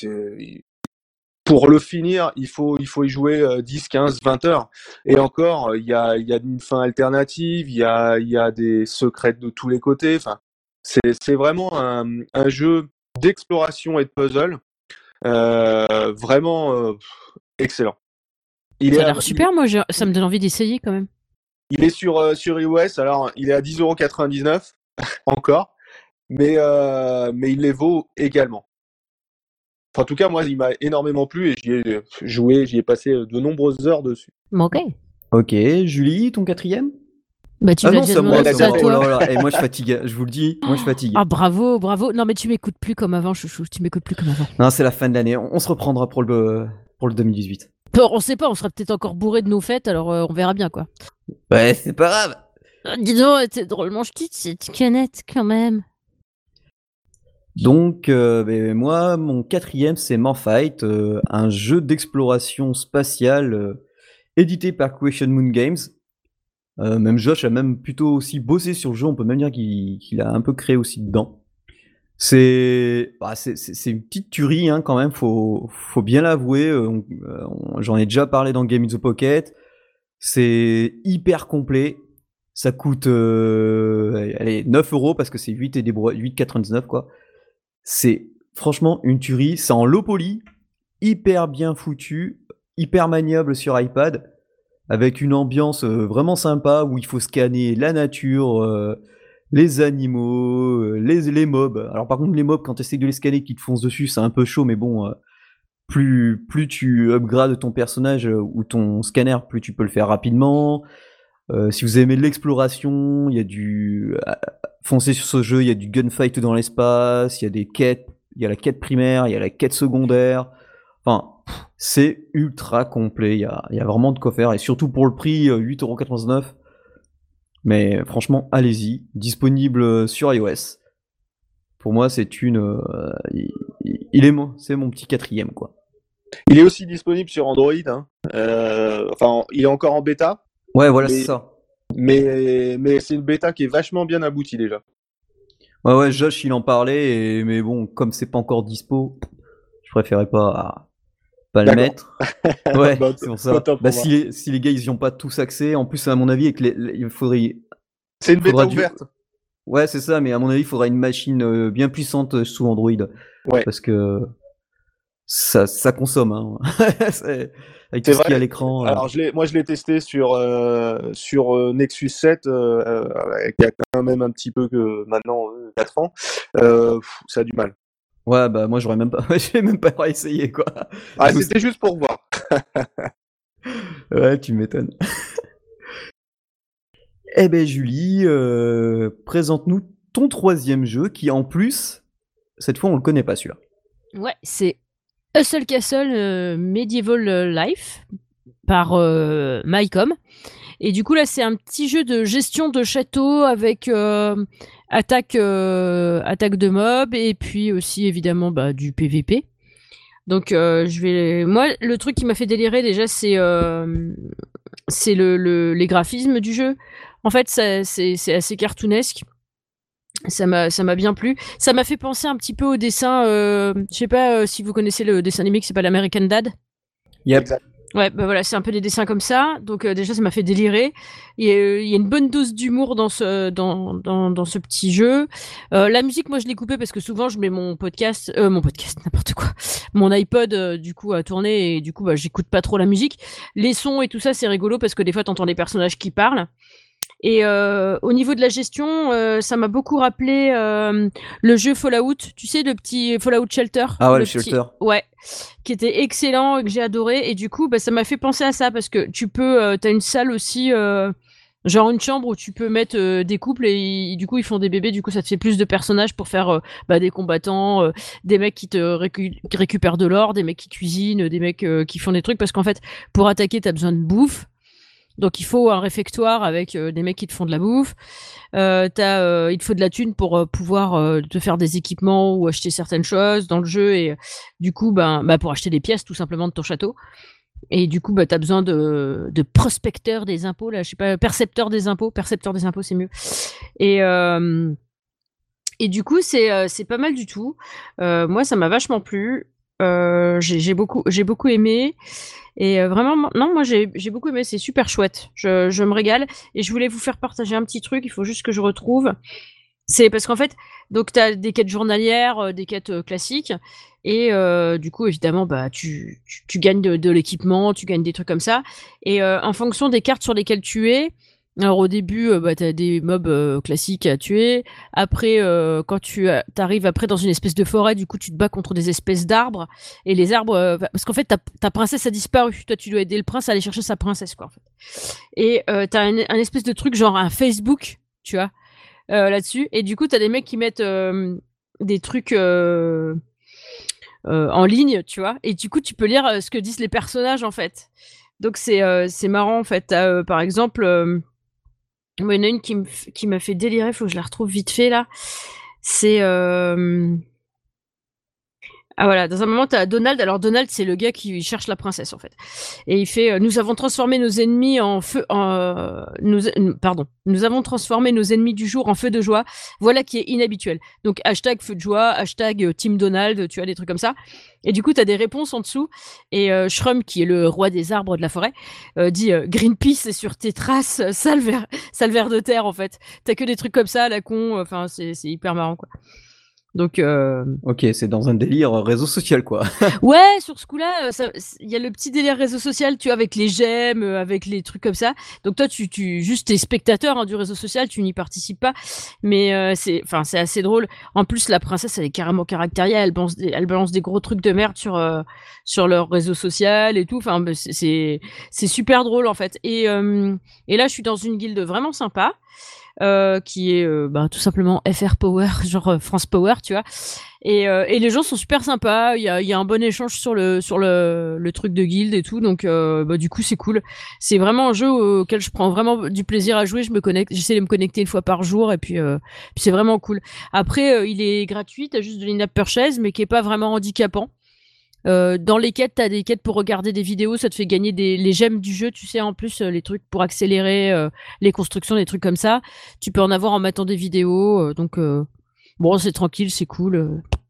S3: pour le finir, il faut y jouer 10, 15, 20 heures. Et encore, il y a une fin alternative, il y a des secrets de tous les côtés. Enfin, c'est vraiment un jeu d'exploration et de puzzle, vraiment excellent.
S2: Ça a l'air super, moi ça me donne envie d'essayer quand même.
S3: Il est sur iOS, alors il est à 10,99 € encore, mais il les vaut également. Enfin, en tout cas, moi, il m'a énormément plu et j'y ai joué, j'y ai passé de nombreuses heures dessus.
S2: Ok.
S1: Ok, Julie, ton 4e.
S2: Bah tu
S1: Ah
S2: l'as
S1: non,
S2: déjà
S1: c'est moi,
S2: demandé, c'est à
S1: Oh
S2: toi.
S1: là là. Et moi je fatigue, je vous le dis, moi je fatigue.
S2: Ah bravo, bravo. Non mais tu m'écoutes plus comme avant, chouchou. Tu m'écoutes plus comme avant.
S1: Non, c'est la fin de l'année. On se reprendra pour le 2018.
S2: On sait pas, on sera peut-être encore bourré de nos fêtes, alors on verra bien, quoi.
S1: Ouais, c'est pas grave.
S2: Dis donc, t'es drôlement ch'tite, cette canette quand même.
S1: Donc, moi, mon 4e, c'est Morfight, un jeu d'exploration spatiale édité par Question Moon Games. Même Josh a même plutôt aussi bossé sur le jeu, on peut même dire qu'il a un peu créé aussi dedans. C'est une petite tuerie hein, quand même, faut bien l'avouer. J'en ai déjà parlé dans Game in the Pocket. C'est hyper complet. Ça coûte allez, 9 € parce que c'est 8,99 quoi. C'est franchement une tuerie. C'est en low poly, hyper bien foutu, hyper maniable sur iPad, avec une ambiance vraiment sympa où il faut scanner la nature, les animaux, les mobs. Alors par contre les mobs quand tu essaies de les scanner qui te foncent dessus c'est un peu chaud mais bon plus tu upgrades ton personnage ou ton scanner plus tu peux le faire rapidement. Si vous aimez l'exploration, il y a du foncez sur ce jeu, il y a du gunfight dans l'espace, il y a des quêtes, il y a la quête primaire, il y a la quête secondaire. Enfin, c'est ultra complet, il y a vraiment de quoi faire et surtout pour le prix 8,99 €. Mais franchement, allez-y, disponible sur iOS. Pour moi, c'est c'est mon petit 4e quoi.
S3: Il est aussi disponible sur Android. Hein. Enfin, il est encore en bêta.
S1: Ouais, voilà, c'est ça.
S3: Mais c'est une bêta qui est vachement bien aboutie déjà.
S1: Ouais, Josh, il en parlait, mais bon, comme c'est pas encore dispo, je préférais pas pas le
S3: D'accord.
S1: mettre. Ouais,
S3: Bah,
S1: c'est pour ça.
S3: autant pour
S1: Bah,
S3: moi.
S1: si les gars ils y ont pas tous accès, en plus à mon avis, avec il faudrait,
S3: C'est une bêta
S1: faudra
S3: ouverte.
S1: ouais c'est ça, mais à mon avis il faudra une machine bien puissante sous Android
S3: Ouais.
S1: parce que ça consomme. Hein. Avec
S3: C'est
S1: tout ce qu'il y a à
S3: vrai.
S1: l'écran.
S3: Alors moi je l'ai testé sur Nexus 7 qui a quand même un petit peu que maintenant 4 ans. Ça a du mal.
S1: Ouais, bah moi j'aurais même pas, j'ai même pas essayé quoi.
S3: Ah,
S1: Donc,
S3: c'était juste pour voir.
S1: ouais, tu m'étonnes. Eh ben Julie, présente-nous ton troisième jeu qui en plus, cette fois on le connaît pas celui-là.
S2: Ouais, c'est Hustle Castle Medieval Life par Mycom. Et du coup, là, c'est un petit jeu de gestion de château avec attaque de mobs et puis aussi, évidemment, du PVP. Donc, moi, le truc qui m'a fait délirer déjà, c'est les graphismes du jeu. En fait, c'est assez cartoonesque. Ça m'a bien plu. Ça m'a fait penser un petit peu au dessin. Je sais pas si vous connaissez le dessin animé qui s'appelle American Dad.
S1: Yep.
S3: Exact.
S2: Ouais, bah voilà, c'est un peu des dessins comme ça. Donc déjà, ça m'a fait délirer. Il y a une bonne dose d'humour dans ce petit jeu. La musique, moi, je l'ai coupée parce que souvent, je mets mon podcast, n'importe quoi, mon iPod, du coup, à tourner et du coup, j'écoute pas trop la musique. Les sons et tout ça, c'est rigolo parce que des fois, t'entends des personnages qui parlent. Et au niveau de la gestion, ça m'a beaucoup rappelé le jeu Fallout. Tu sais, le petit Fallout Shelter.
S1: Ah ouais, le
S2: petit...
S1: Shelter.
S2: Ouais, qui était excellent et que j'ai adoré. Et du coup, ça m'a fait penser à ça parce que t'as une salle aussi, genre une chambre où tu peux mettre des couples et du coup ils font des bébés. Du coup, ça te fait plus de personnages pour faire des combattants, des mecs qui qui récupèrent de l'or, des mecs qui cuisinent, des mecs qui font des trucs parce qu'en fait, pour attaquer, t'as besoin de bouffe. Donc il faut un réfectoire avec des mecs qui te font de la bouffe. Il te faut de la thune pour pouvoir te faire des équipements ou acheter certaines choses dans le jeu et du coup pour acheter des pièces tout simplement de ton château. Et du coup t'as besoin de prospecteurs des impôts là, je sais pas, percepteurs des impôts c'est mieux. Et du coup c'est pas mal du tout. Moi ça m'a vachement plu. J'ai beaucoup aimé. Et vraiment, non, moi j'ai beaucoup aimé, c'est super chouette. Je me régale. Et je voulais vous faire partager un petit truc, il faut juste que je retrouve. C'est parce qu'en fait, donc tu as des quêtes journalières, des quêtes classiques. Et du coup, évidemment, tu gagnes de l'équipement, tu gagnes des trucs comme ça. Et en fonction des cartes sur lesquelles tu es, alors au début, tu as des mobs classiques à tuer. Après, quand tu arrives après dans une espèce de forêt, du coup, tu te bats contre des espèces d'arbres. Et les arbres, parce qu'en fait, ta princesse a disparu. Toi, tu dois aider le prince à aller chercher sa princesse, quoi. En fait. Et t'as un espèce de truc genre un Facebook, tu vois, là-dessus. Et du coup, t'as des mecs qui mettent des trucs en ligne, tu vois. Et du coup, tu peux lire ce que disent les personnages, en fait. Donc c'est marrant, en fait. T'as, par exemple. Moi, il y en a une qui m'a fait délirer, faut que je la retrouve vite fait là. C'est ah voilà, dans un moment t'as Donald. Alors Donald, c'est le gars qui cherche la princesse en fait, et il fait nous avons transformé nos ennemis en feu, nous avons transformé nos ennemis du jour en feu de joie. Voilà qui est inhabituel. Donc hashtag feu de joie, hashtag Team Donald, tu as des trucs comme ça. Et du coup t'as des réponses en dessous. Et Shrum, qui est le roi des arbres de la forêt, dit Greenpeace est sur tes traces, sale ver de terre en fait. T'as que des trucs comme ça à la con. Enfin c'est hyper marrant quoi. Donc
S1: Ok, c'est dans un délire réseau social quoi.
S2: ouais, sur ce coup-là, il y a le petit délire réseau social, tu vois, avec les j'aime, avec les trucs comme ça. Donc toi, juste t'es spectateur hein, du réseau social, tu n'y participes pas, mais c'est assez drôle. En plus, la princesse, elle est carrément caractérielle, elle balance des gros trucs de merde sur leur réseau social et tout. Enfin, c'est super drôle en fait. Et là, je suis dans une guilde vraiment sympa. Qui est tout simplement FR Power, genre France Power, tu vois. Et les gens sont super sympas. Il y a un bon échange sur le truc de guilde et tout. Donc du coup c'est cool. C'est vraiment un jeu auquel je prends vraiment du plaisir à jouer. J'essaie de me connecter une fois par jour et puis c'est vraiment cool. Après il est gratuit. T'as juste de l'in-app purchase mais qui est pas vraiment handicapant. Dans les quêtes, t'as des quêtes pour regarder des vidéos, ça te fait gagner les gemmes du jeu, tu sais, en plus, les trucs pour accélérer les constructions, des trucs comme ça. Tu peux en avoir en mettant des vidéos, donc bon, c'est tranquille, c'est cool.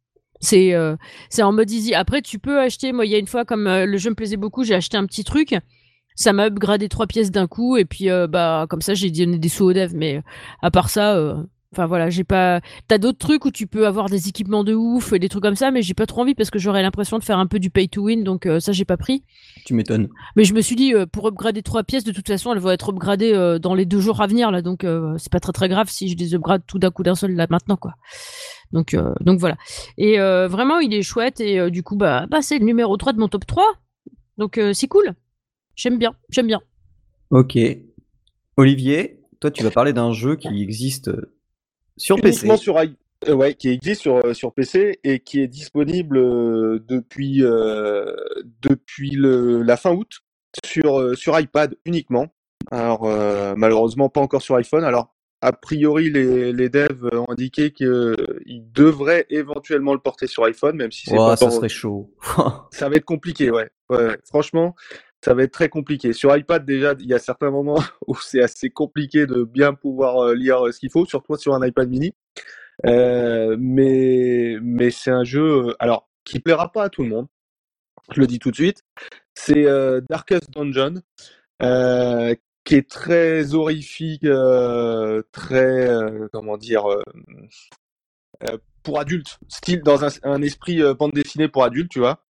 S2: C'est en mode easy. Après, tu peux acheter. Moi, il y a une fois, comme le jeu me plaisait beaucoup, j'ai acheté un petit truc. Ça m'a upgradé 3 pièces d'un coup. Et puis, comme ça, j'ai donné des sous aux devs. Mais à part ça, enfin voilà, j'ai pas. T'as d'autres trucs où tu peux avoir des équipements de ouf et des trucs comme ça. Mais j'ai pas trop envie parce que j'aurais l'impression de faire un peu du pay to win. Donc, ça, j'ai pas pris.
S1: Tu m'étonnes.
S2: Mais je me suis dit, pour upgrader 3 pièces, de toute façon, elles vont être upgradées dans les 2 jours à venir. Là, donc, c'est pas très très grave si je les upgrade tout d'un coup d'un seul là maintenant, quoi. Donc voilà. Et vraiment, il est chouette. Et du coup, c'est le numéro 3 de mon top 3. Donc c'est cool. J'aime bien.
S1: Ok. Olivier, toi, tu vas parler d'un jeu qui existe sur PC.
S3: Uniquement qui existe sur PC et qui est disponible depuis la fin août sur iPad uniquement. Alors malheureusement pas encore sur iPhone. Alors a priori les devs ont indiqué qu'ils devraient éventuellement le porter sur iPhone, même si c'est pas
S1: ça
S3: encore...
S1: serait chaud.
S3: Ça va être compliqué, ouais. Franchement, ça va être très compliqué. Sur iPad, déjà, il y a certains moments où c'est assez compliqué de bien pouvoir lire ce qu'il faut, surtout sur un iPad mini. Mais c'est un jeu, alors, qui plaira pas à tout le monde. Je le dis tout de suite. C'est Darkest Dungeon, qui est très horrifique, très, comment dire, pour adultes, style dans un esprit bande dessinée pour adultes, tu vois.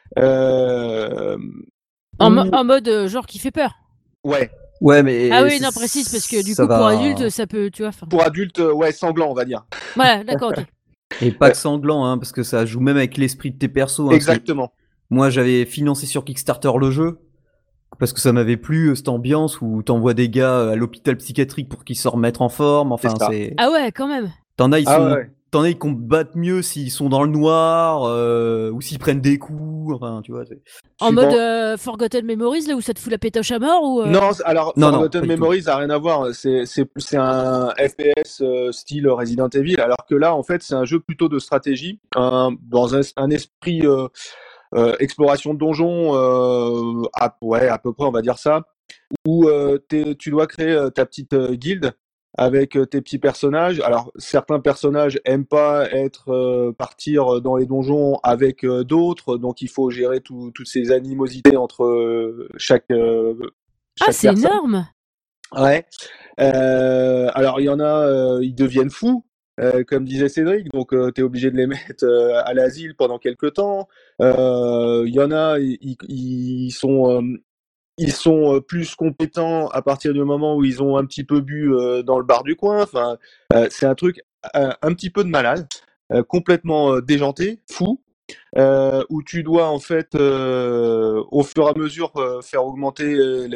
S2: En mode genre qui fait peur.
S3: Ouais.
S1: Ouais, mais.
S2: Ah oui, non, précise, parce que du coup, pour adultes, ça peut, tu vois.
S3: Pour adultes, ouais, sanglant, on va dire.
S2: Voilà, d'accord, ok.
S1: Et pas que sanglant, hein, parce que ça joue même avec l'esprit de tes persos. Hein,
S3: exactement.
S1: Moi, j'avais financé sur Kickstarter le jeu, parce que ça m'avait plu, cette ambiance où t'envoies des gars à l'hôpital psychiatrique pour qu'ils se remettent en forme. Enfin, c'est.
S2: Ah ouais, quand même.
S1: T'en as, ils combattent mieux s'ils sont dans le noir, ou s'ils prennent des coups, enfin, tu vois.
S2: En mode Forgotten Memories, là où ça te fout la pétoche à mort ou
S3: Non, alors Forgotten Memories ça n'a rien à voir. C'est un FPS style Resident Evil, alors que là, en fait, c'est un jeu plutôt de stratégie, dans un esprit exploration de donjon, à peu près, on va dire ça, où tu dois créer ta petite guilde avec tes petits personnages. Alors certains personnages aiment pas partir dans les donjons avec d'autres, donc il faut gérer toutes ces animosités entre chaque
S2: c'est
S3: personne.
S2: énorme.
S3: Ouais. Alors il y en a, ils deviennent fous. Comme disait Cédric, donc t'es obligé de les mettre à l'asile pendant quelques temps. Il y en a, ils sont plus compétents à partir du moment où ils ont un petit peu bu dans le bar du coin. Enfin, c'est un truc un petit peu de malade, complètement déjanté, fou, où tu dois en fait, au fur et à mesure, faire augmenter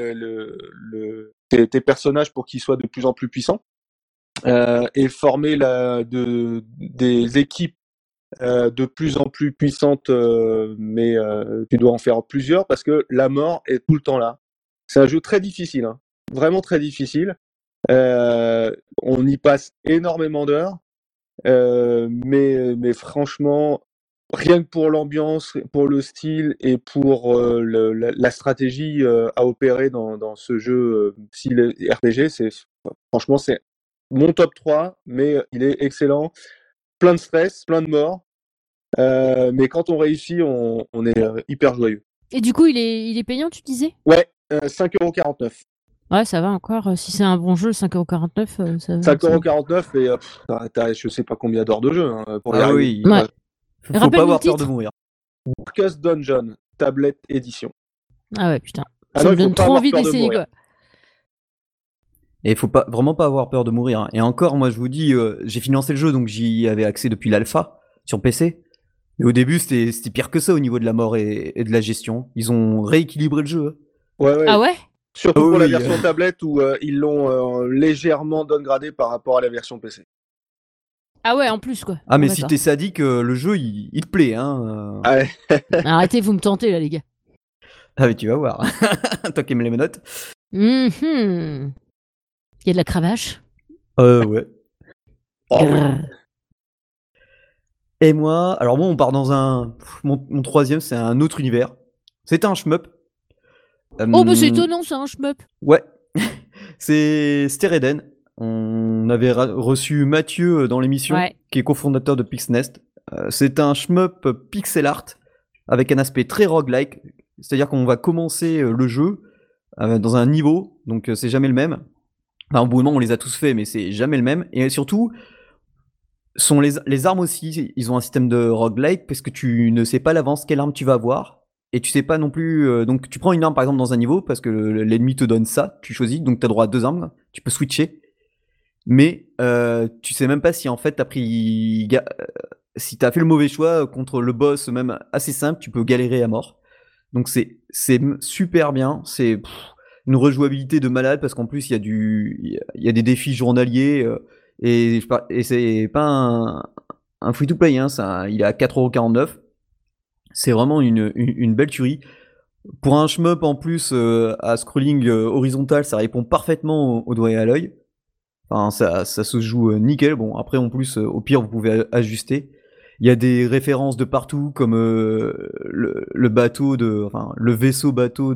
S3: tes personnages pour qu'ils soient de plus en plus puissants, et former des équipes de plus en plus puissante, mais tu dois en faire plusieurs parce que la mort est tout le temps là. C'est un jeu très difficile, hein. Vraiment très difficile. On y passe énormément d'heures, mais franchement, rien que pour l'ambiance, pour le style et pour la stratégie à opérer dans ce jeu style RPG, franchement, c'est mon top 3, mais il est excellent. Plein de stress, plein de morts. Mais quand on réussit, on est hyper joyeux.
S2: Et du coup, il est payant, tu disais ?
S3: Ouais, 5,49€.
S2: Ouais, ça va encore. Si c'est un bon jeu, 5,49€, ça va.
S3: 5,49€ et t'as je sais pas combien d'heures de jeu pour y arriver.
S1: Oui. Ouais. Faut pas avoir peur de mourir.
S3: Darkest Dungeon, tablette édition.
S2: Ah ouais, putain. Ça me donne trop envie d'essayer, quoi.
S1: Et il faut vraiment pas avoir peur de mourir. Hein. Et encore, moi, je vous dis, j'ai financé le jeu, donc j'y avais accès depuis l'alpha sur PC. Mais au début, c'était pire que ça au niveau de la mort et de la gestion. Ils ont rééquilibré le jeu.
S3: Ouais.
S2: Ah ouais ?
S3: Surtout pour la version tablette où ils l'ont légèrement downgradé par rapport à la version PC.
S2: Ah ouais, en plus, quoi.
S1: Ah, mais si t'es sadique, le jeu, il te plaît. Hein.
S3: Ouais.
S2: Arrêtez, vous me tentez, là, les gars.
S1: Ah, mais tu vas voir. Toi qui aimes les menottes.
S2: Il y a de la cravache.
S1: Ouais. Et moi, alors on part dans mon troisième, c'est un autre univers. C'est un shmup.
S2: C'est étonnant, c'est un shmup.
S1: Ouais. C'est Stereden. On avait reçu Mathieu dans l'émission, qui est cofondateur de Pixnest. C'est un shmup pixel art avec un aspect très roguelike. C'est-à-dire qu'on va commencer le jeu dans un niveau, donc c'est jamais le même. Enfin, au bout d'un moment, on les a tous faits, mais c'est jamais le même. Et surtout, sont les armes aussi, ils ont un système de roguelike parce que tu ne sais pas à l'avance quelle arme tu vas avoir. Et tu sais pas non plus. Donc tu prends une arme par exemple dans un niveau parce que l'ennemi te donne ça, tu choisis, donc tu as droit à 2 armes, tu peux switcher. Mais tu sais même pas si en fait t'as pris. Si t'as fait le mauvais choix contre le boss, même assez simple, tu peux galérer à mort. Donc c'est super bien, c'est une rejouabilité de malade parce qu'en plus il y a des défis journaliers et c'est pas un free to play, hein, il est à 4,49€. C'est vraiment une belle tuerie. Pour un shmup en plus à scrolling horizontal, ça répond parfaitement au doigt et à l'œil. Enfin, ça se joue nickel. Bon, après, en plus, au pire, vous pouvez ajuster. Il y a des références de partout, comme le bateau enfin, le vaisseau bateau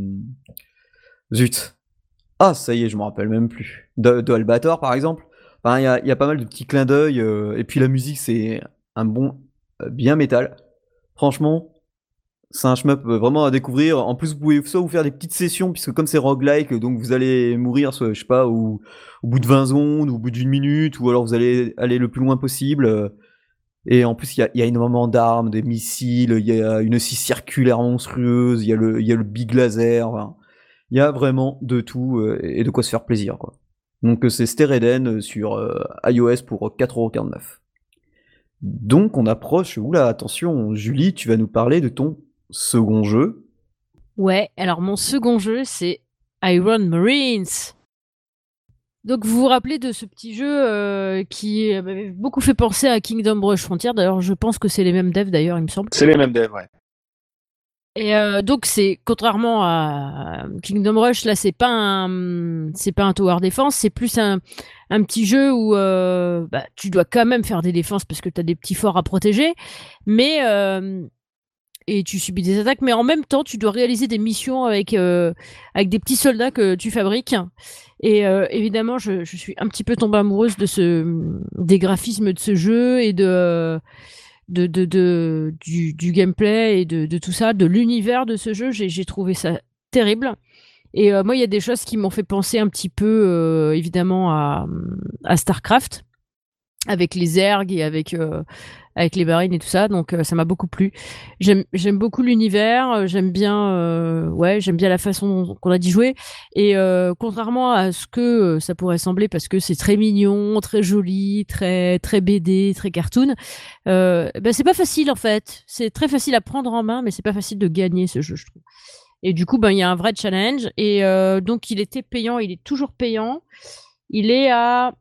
S1: zut. Ah, ça y est, je me rappelle même plus. De Albator, par exemple. Enfin, il y a pas mal de petits clins d'œil. Et puis la musique, c'est un bon, bien métal. Franchement, c'est un shmup vraiment à découvrir. En plus, vous pouvez soit vous faire des petites sessions, puisque comme c'est roguelike, donc vous allez mourir, soit, je sais pas, au bout de 20 secondes, ou au bout d'une minute, ou alors vous allez aller le plus loin possible. Et en plus, il y a énormément d'armes, des missiles, il y a une scie circulaire monstrueuse, il y a le big laser. Enfin, il y a vraiment de tout et de quoi se faire plaisir, quoi. Donc c'est Stereden sur iOS pour 4,49€. Donc on approche, oula, attention, Julie, tu vas nous parler de ton second jeu.
S2: Ouais, alors mon second jeu, c'est Iron Marines. Donc vous vous rappelez de ce petit jeu qui m'avait beaucoup fait penser à Kingdom Rush Frontier. D'ailleurs, je pense que c'est les mêmes devs, d'ailleurs, il me semble.
S3: C'est les mêmes devs, ouais.
S2: Et donc c'est contrairement à Kingdom Rush, là c'est pas un tower defense, c'est plus un petit jeu où tu dois quand même faire des défenses parce que tu as des petits forts à protéger, mais et tu subis des attaques, mais en même temps tu dois réaliser des missions avec des petits soldats que tu fabriques. Et évidemment je suis un petit peu tombée amoureuse des graphismes de ce jeu et du gameplay et de tout ça, de l'univers de ce jeu. J'ai trouvé ça terrible. Et moi, il y a des choses qui m'ont fait penser un petit peu, évidemment, à StarCraft, avec les ergs et avec les marines et tout ça. Donc, ça m'a beaucoup plu. J'aime beaucoup l'univers. J'aime bien la façon qu'on a d'y jouer. Et contrairement à ce que ça pourrait sembler, parce que c'est très mignon, très joli, très très BD, très cartoon, c'est pas facile en fait. C'est très facile à prendre en main, mais c'est pas facile de gagner ce jeu, je trouve. Et du coup, il y a un vrai challenge. Et donc, il était payant, il est toujours payant. Il est à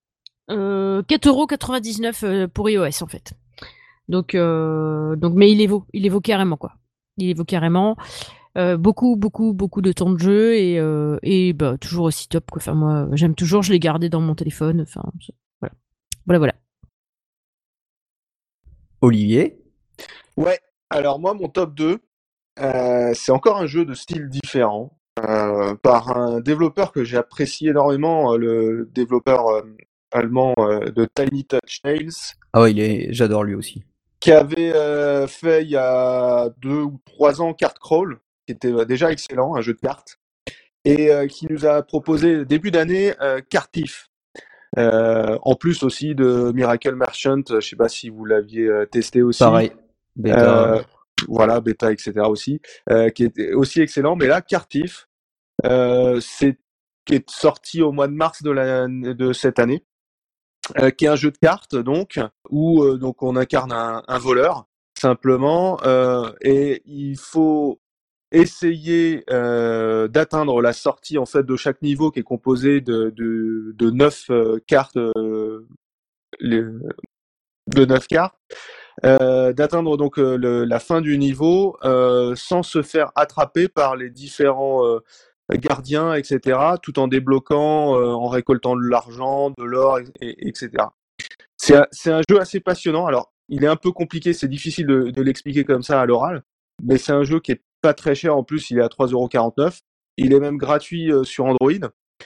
S2: 4,99€ pour iOS en fait. Donc, mais il les vaut carrément quoi. Il les vaut carrément. Beaucoup, beaucoup, beaucoup de temps de jeu et toujours aussi top quoi. Enfin moi, j'aime toujours. Je l'ai gardé dans mon téléphone. Enfin voilà.
S1: Olivier.
S3: Ouais, alors moi, mon top 2, c'est encore un jeu de style différent, par un développeur que j'ai apprécié énormément, le développeur allemand de Tiny Touch Tales,
S1: Ah ouais, j'adore lui aussi.
S3: qui avait fait il y a 2 ou 3 ans Card Crawl, qui était déjà excellent, un jeu de cartes, et qui nous a proposé début d'année Cartif. En plus aussi de Miracle Merchant, je sais pas si vous l'aviez testé aussi.
S1: Pareil, bêta.
S3: Voilà, bêta, etc. aussi, qui était aussi excellent. Mais là, Cartif, qui est sorti au mois de mars de cette année, qui est un jeu de cartes donc où donc on incarne un voleur simplement, et il faut essayer d'atteindre la sortie en fait de chaque niveau qui est composé de 9 cartes, de 9 cartes. D'atteindre donc la fin du niveau sans se faire attraper par les différents gardiens, etc., tout en débloquant, en récoltant de l'argent, de l'or, etc. C'est un jeu assez passionnant. Alors, il est un peu compliqué, c'est difficile de l'expliquer comme ça à l'oral, mais c'est un jeu qui est pas très cher en plus, il est à 3,49€. Il est même gratuit sur Android,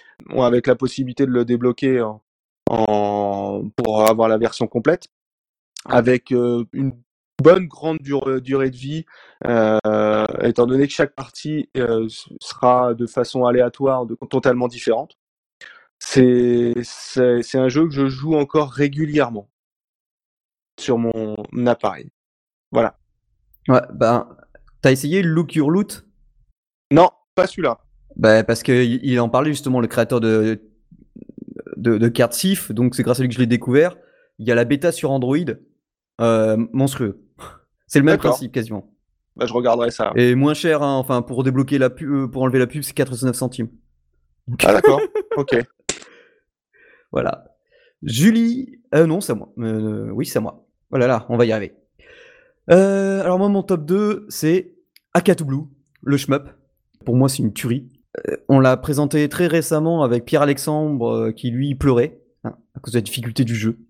S3: avec la possibilité de le débloquer pour avoir la version complète. avec une bonne grande durée de vie, étant donné que chaque partie sera de façon aléatoire, totalement différente. C'est un jeu que je joue encore régulièrement sur mon appareil. Voilà.
S1: Ouais, ben, t'as essayé Look Your Loot?
S3: Non, pas celui-là.
S1: Bah, parce qu'il en parlait justement, le créateur de Card Thief, donc c'est grâce à lui que je l'ai découvert. Il y a la bêta sur Android, monstrueux. C'est le même
S3: D'accord.
S1: principe quasiment.
S3: Bah, je regarderai ça.
S1: Et moins cher, hein, enfin pour débloquer la pub, pour enlever la pub, c'est 89 centimes.
S3: Ah d'accord, ok.
S1: Voilà. Julie, non, c'est à moi. Oui, c'est à moi. Voilà, là, on va y arriver. Alors moi, mon top 2, c'est Akatu Blue, le shmup. Pour moi, c'est une tuerie. On l'a présenté très récemment avec Pierre-Alexandre, qui lui pleurait, hein, à cause de la difficulté du jeu.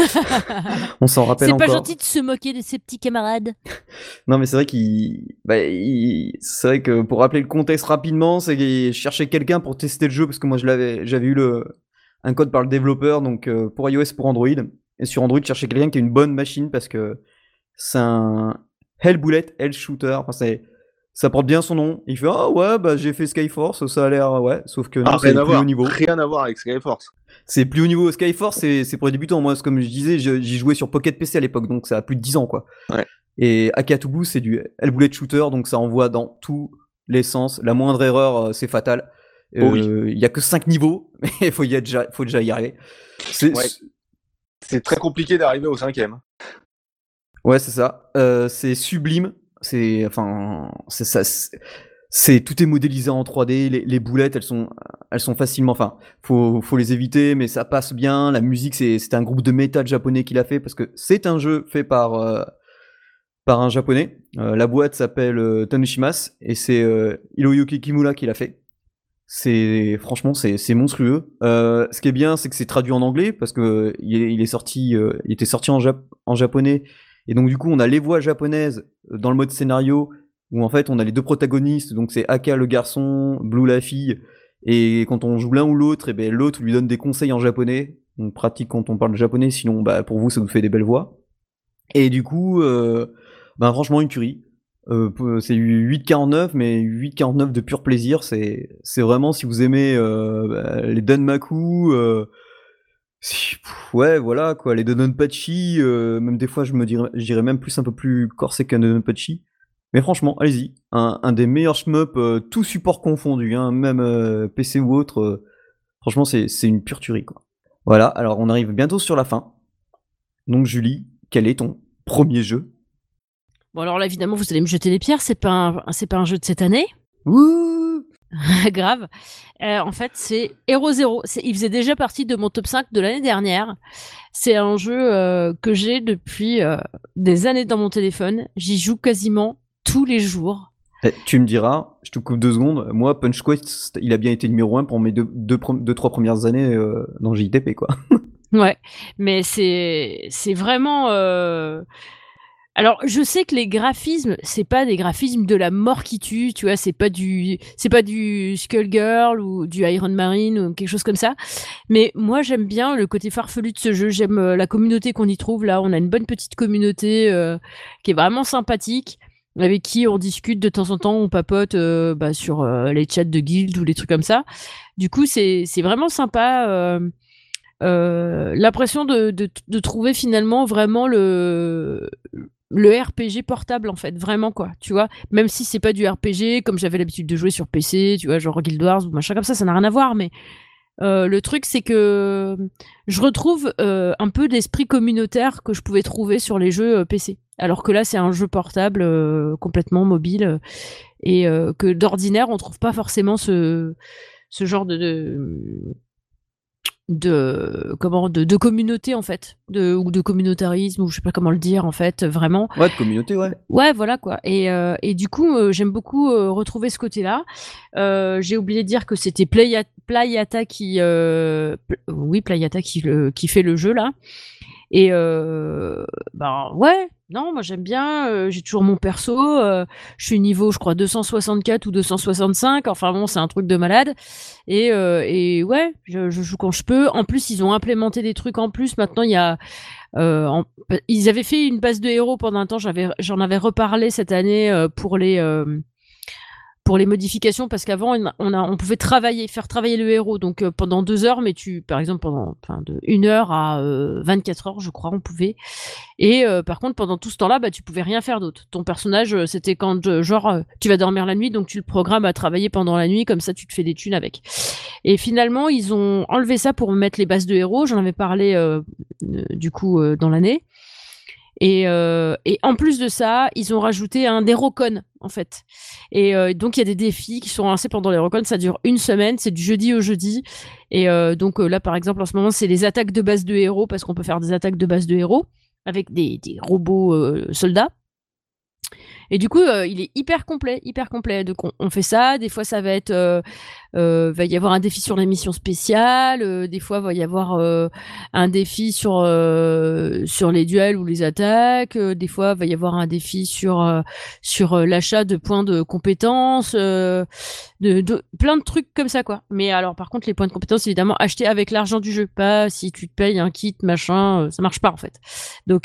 S1: On s'en rappelle encore.
S2: C'est pas gentil de se moquer de ses petits camarades.
S1: Non, mais c'est vrai c'est vrai que pour rappeler le contexte rapidement, c'est qu'il cherchait quelqu'un pour tester le jeu, parce que moi j'avais eu un code par le développeur, donc pour iOS, pour Android. Et sur Android, je cherchais quelqu'un qui a une bonne machine, parce que c'est un Hell Bullet, Hell Shooter. Enfin, ça porte bien son nom. Il fait ah ouais, bah j'ai fait Skyforce, ça a l'air ouais, sauf que non, c'est plus haut niveau.
S3: Rien à voir avec Skyforce.
S1: C'est plus haut niveau. Skyforce, c'est pour les débutants. Moi, comme je disais, j'y jouais sur Pocket PC à l'époque, donc ça a plus de 10 ans quoi.
S3: Ouais.
S1: Et Akatu Blue, c'est du Hell Bullet Shooter, donc ça envoie dans tous les sens. La moindre erreur, c'est fatal. Il y a que 5 niveaux, mais il faut déjà y arriver.
S2: C'est
S3: très compliqué d'arriver au 5e.
S1: Ouais, c'est ça. C'est sublime. C'est ça. Tout est modélisé en 3D. Les boulettes, elles sont facilement. Enfin, faut les éviter, mais ça passe bien. La musique, c'est un groupe de métal japonais qui l'a fait, parce que c'est un jeu fait par un japonais. La boîte s'appelle Tanoshimas, et c'est Hiroyuki Kimura qui l'a fait. Franchement, c'est monstrueux. Ce qui est bien, c'est que c'est traduit en anglais, parce que il était sorti en japonais, et donc du coup on a les voix japonaises dans le mode scénario, où en fait on a les deux protagonistes, donc c'est Aka le garçon, Blue la fille, et quand on joue l'un ou l'autre, et ben l'autre lui donne des conseils en japonais. On pratique quand on parle japonais, sinon bah pour vous ça vous fait des belles voix. Et du coup, franchement une tuerie. C'est 8,49, mais 8,49 de pur plaisir. C'est vraiment, si vous aimez les Danmaku, ouais, voilà quoi, les Dodonpachi, même des fois je dirais même un peu plus corsé qu'un Dodonpachi. Mais franchement, allez-y, un des meilleurs shmup, tout support confondu, hein, même PC ou autre. Franchement, c'est une pure tuerie quoi. Voilà, alors on arrive bientôt sur la fin. Donc Julie, quel est ton premier jeu?
S2: Bon alors là évidemment vous allez me jeter des pierres, c'est pas un jeu de cette année.
S1: Ouh
S2: Grave. En fait c'est Hero Zero. Il faisait déjà partie de mon top 5 de l'année dernière. C'est un jeu que j'ai depuis des années dans mon téléphone. J'y joue quasiment tous les jours.
S1: Tu me diras, je te coupe 2 secondes, moi Punch Quest, il a bien été numéro 1 pour mes 2-3 premières années dans JTP quoi.
S2: Ouais, mais c'est vraiment... Alors, je sais que les graphismes, c'est pas des graphismes de la mort qui tue, tu vois, c'est pas du Skullgirl ou du Iron Marine ou quelque chose comme ça. Mais moi, j'aime bien le côté farfelu de ce jeu. J'aime la communauté qu'on y trouve là. On a une bonne petite communauté qui est vraiment sympathique, avec qui on discute de temps en temps, on papote sur les chats de guild ou les trucs comme ça. Du coup, c'est vraiment sympa. L'impression de trouver finalement vraiment le RPG portable en fait, vraiment quoi, tu vois, même si c'est pas du RPG comme j'avais l'habitude de jouer sur PC, tu vois, genre Guild Wars ou machin comme ça n'a rien à voir, mais le truc c'est que je retrouve un peu d'esprit communautaire que je pouvais trouver sur les jeux PC, alors que là c'est un jeu portable complètement mobile et que d'ordinaire on trouve pas forcément ce genre de communauté en fait, ou de communautarisme, ou je sais pas comment le dire en fait, vraiment.
S1: Ouais, de communauté, ouais.
S2: Ouais, voilà quoi. Et du coup, j'aime beaucoup retrouver ce côté-là. J'ai oublié de dire que c'était Playata qui fait le jeu là. Et ouais, non, moi j'aime bien. J'ai toujours mon perso. Je suis niveau, je crois, 264 ou 265. Enfin bon, c'est un truc de malade. Et ouais, je joue quand je peux. En plus, ils ont implémenté des trucs en plus. Maintenant, il y a ils avaient fait une base de héros pendant un temps. J'en avais reparlé cette année pour les modifications, parce qu'avant on pouvait faire travailler le héros donc pendant 2 heures, mais par exemple de 1 heure à 24 heures, je crois, on pouvait. Et par contre, pendant tout ce temps-là, tu pouvais rien faire d'autre. Ton personnage, c'était quand tu vas dormir la nuit, donc tu le programmes à travailler pendant la nuit, comme ça tu te fais des thunes avec. Et finalement, ils ont enlevé ça pour mettre les bases de héros. J'en avais parlé du coup dans l'année. Et en plus de ça, ils ont rajouté un des Rocon, en fait. Et donc, il y a des défis qui sont lancés pendant les Rocon. Ça dure 1 semaine. C'est du jeudi au jeudi. Et donc, là, par exemple, en ce moment, c'est les attaques de base de héros, parce qu'on peut faire des attaques de base de héros avec des robots soldats. Et du coup, il est hyper complet, hyper complet. Donc, on fait ça. Des fois, ça va être, va y avoir un défi sur la mission spéciale. Des fois, va y avoir un défi sur les duels ou les attaques. Des fois, va y avoir un défi sur l'achat de points de compétences, de plein de trucs comme ça, quoi. Mais alors, par contre, les points de compétences, évidemment, achetés avec l'argent du jeu, pas si tu te payes un kit, machin, ça marche pas en fait. Donc,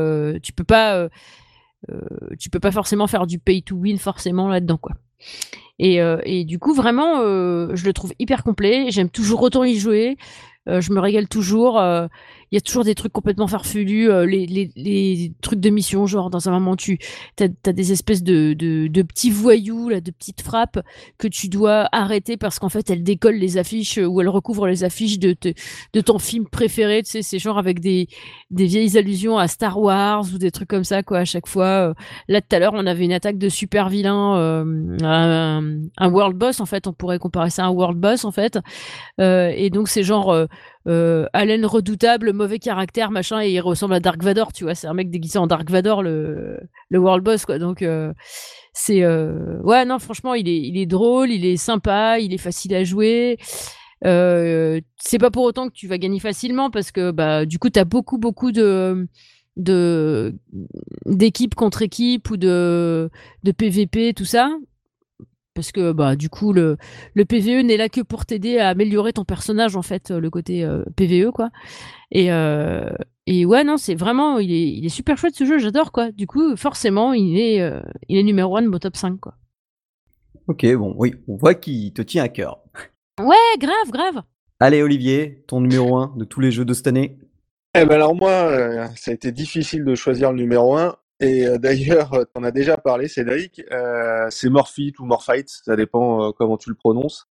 S2: tu peux pas forcément faire du pay to win forcément là-dedans, quoi. Et du coup, vraiment, je le trouve hyper complet. J'aime toujours autant y jouer. Je me régale toujours. Il y a toujours des trucs complètement farfelus. Les trucs de mission, genre dans un moment, t'as des espèces de petits voyous, là, de petites frappes que tu dois arrêter parce qu'en fait, elles décollent les affiches ou elles recouvrent les affiches de ton film préféré. Tu sais, c'est genre avec des vieilles allusions à Star Wars ou des trucs comme ça, quoi, à chaque fois. Là, tout à l'heure, on avait une attaque de super vilain, un world boss, en fait. On pourrait comparer ça à un world boss, en fait. Et donc, c'est genre Allen redoutable, mauvais caractère, machin, et il ressemble à Dark Vador, tu vois. C'est un mec déguisé en Dark Vador, le world boss, quoi. Donc, ouais, non, franchement, il est drôle, il est sympa, il est facile à jouer. C'est pas pour autant que tu vas gagner facilement, parce que du coup, t'as beaucoup d'équipes contre équipes ou de PVP, tout ça. Parce que du coup, le PVE n'est là que pour t'aider à améliorer ton personnage, en fait, le côté PVE, quoi. Et ouais, non, c'est vraiment, il est super chouette ce jeu, j'adore, quoi. Du coup, forcément, il est numéro 1 de mon top 5, quoi.
S1: Ok, bon, oui, on voit qu'il te tient à cœur.
S2: Ouais, grave.
S1: Allez, Olivier, ton numéro 1 de tous les jeux de cette année.
S3: Eh ben alors moi, ça a été difficile de choisir le numéro 1. Et d'ailleurs, t'en as déjà parlé, Cédric. C'est Morphite ou Morphite, ça dépend comment tu le prononces.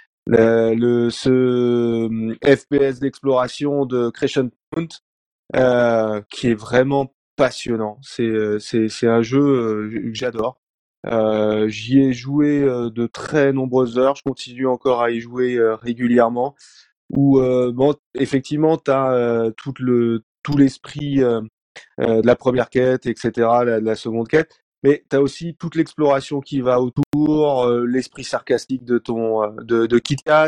S3: Ce FPS d'exploration de Crescent Moon, qui est vraiment passionnant. C'est un jeu que j'adore. J'y ai joué de très nombreuses heures. Je continue encore à y jouer régulièrement. Où bon, effectivement, t'as tout l'esprit de la première quête, etc., de la seconde quête, mais t'as aussi toute l'exploration qui va autour, l'esprit sarcastique de Kit Kat,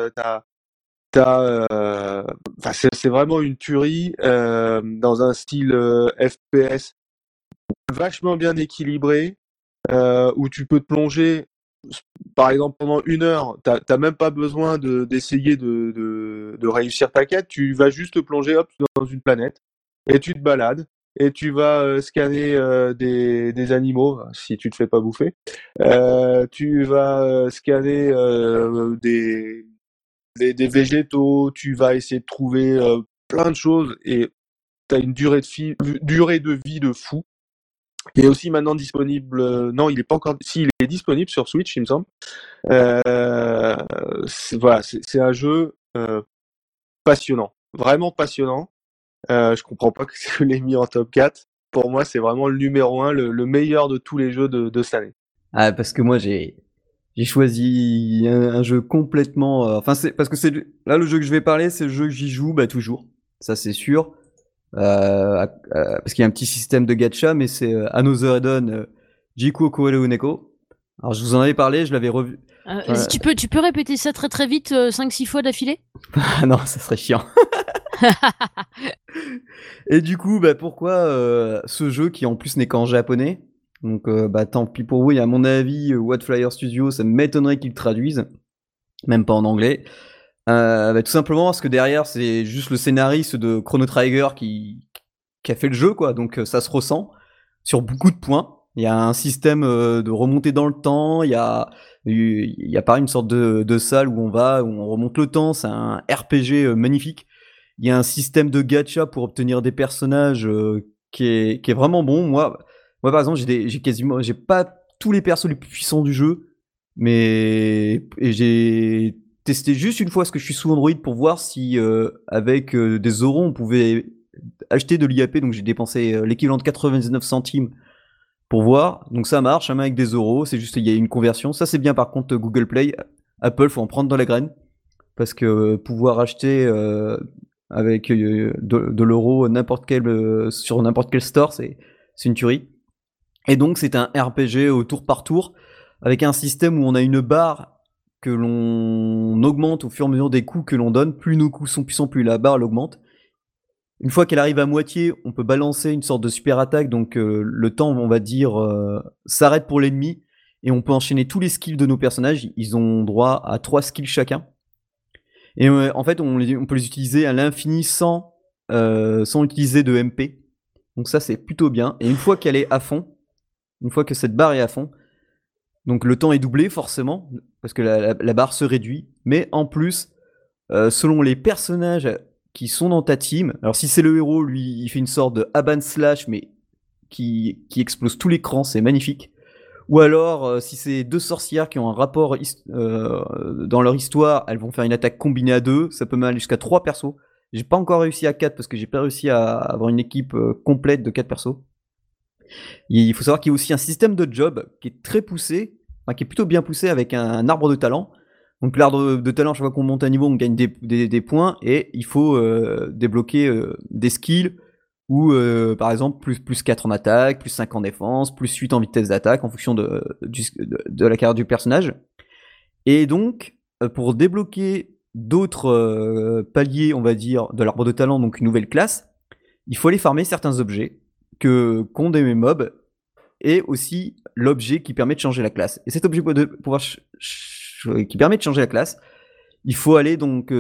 S3: enfin c'est vraiment une tuerie dans un style FPS vachement bien équilibré, où tu peux te plonger. Par exemple, pendant 1 heure, t'as même pas besoin d'essayer de réussir ta quête. Tu vas juste te plonger hop dans une planète et tu te balades et tu vas scanner des animaux si tu te fais pas bouffer. Tu vas scanner des végétaux. Tu vas essayer de trouver plein de choses et t'as une durée de vie de fou. Il est aussi maintenant disponible. Non, il est pas encore. Si, il est disponible sur Switch, il me semble. Voilà, c'est un jeu passionnant, vraiment passionnant. Je comprends pas que je l'ai mis en top 4. Pour moi, c'est vraiment le numéro 1, le meilleur de tous les jeux de cette année.
S1: Ah, parce que moi, j'ai choisi un jeu complètement. Enfin, c'est parce que là le jeu que je vais parler, c'est le jeu que j'y joue toujours. Ça, c'est sûr. Parce qu'il y a un petit système de gacha, mais c'est Another Eden Jiku Koelu Neko. Alors, je vous en avais parlé, je l'avais revu.
S2: Tu peux répéter ça très très vite, 5-6 fois d'affilée?
S1: Ah non, ça serait chiant. Et du coup, bah, pourquoi ce jeu qui en plus n'est qu'en japonais? Donc, bah, tant pis pour vous. Et à mon avis, Wildfire Studio, ça m'étonnerait qu'ils le traduisent, même pas en anglais. Bah, tout simplement parce que derrière, c'est juste le scénariste de Chrono Trigger qui a fait le jeu, quoi. Donc, ça se ressent sur beaucoup de points. Il y a un système de remontée dans le temps. Il y a pareil une sorte de salle où on remonte le temps. C'est un RPG magnifique. Il y a un système de gacha pour obtenir des personnages qui est vraiment bon. Moi par exemple, j'ai pas tous les persos les plus puissants du jeu, mais et j'ai testé juste une fois parce que je suis sous Android pour voir si avec des euros on pouvait acheter de l'IAP. Donc j'ai dépensé l'équivalent de 99 centimes pour voir. Donc ça marche, même avec des euros. C'est juste il y a une conversion. Ça c'est bien. Par contre, Google Play, Apple, faut en prendre dans la graine parce que pouvoir acheter avec de l'euro sur n'importe quel store, c'est une tuerie. Et donc c'est un RPG au tour par tour avec un système où on a une barre que l'on augmente au fur et à mesure des coups que l'on donne. Plus nos coups sont puissants, plus la barre l'augmente. Une fois qu'elle arrive à moitié, on peut balancer une sorte de super attaque, donc le temps, on va dire, s'arrête pour l'ennemi, et on peut enchaîner tous les skills de nos personnages. Ils ont droit à 3 skills chacun. Et en fait, on peut les utiliser à l'infini sans utiliser de MP. Donc ça, c'est plutôt bien. Et une fois qu'elle est à fond, une fois que cette barre est à fond, donc le temps est doublé forcément, parce que la barre se réduit. Mais en plus, selon les personnages qui sont dans ta team, alors si c'est le héros, lui, il fait une sorte de Haban Slash, mais qui explose tout l'écran, c'est magnifique. Ou alors, si c'est 2 sorcières qui ont un rapport dans leur histoire, elles vont faire une attaque combinée à 2. Ça peut même aller jusqu'à 3 persos. J'ai pas encore réussi à 4 parce que j'ai pas réussi à avoir une équipe complète de 4 persos. Il faut savoir qu'il y a aussi un système de job qui est très poussé, enfin qui est plutôt bien poussé avec un arbre de talent. Donc l'arbre de talent, chaque fois qu'on monte un niveau, on gagne des points et il faut débloquer des skills ou par exemple plus 4 en attaque, plus 5 en défense, plus 8 en vitesse d'attaque en fonction de la carrière du personnage. Et donc, pour débloquer d'autres paliers, on va dire, de l'arbre de talent, donc une nouvelle classe, il faut aller farmer certains objets qu'ont des mobs et aussi l'objet qui permet de changer la classe. Et cet objet qui permet de changer la classe, il faut aller donc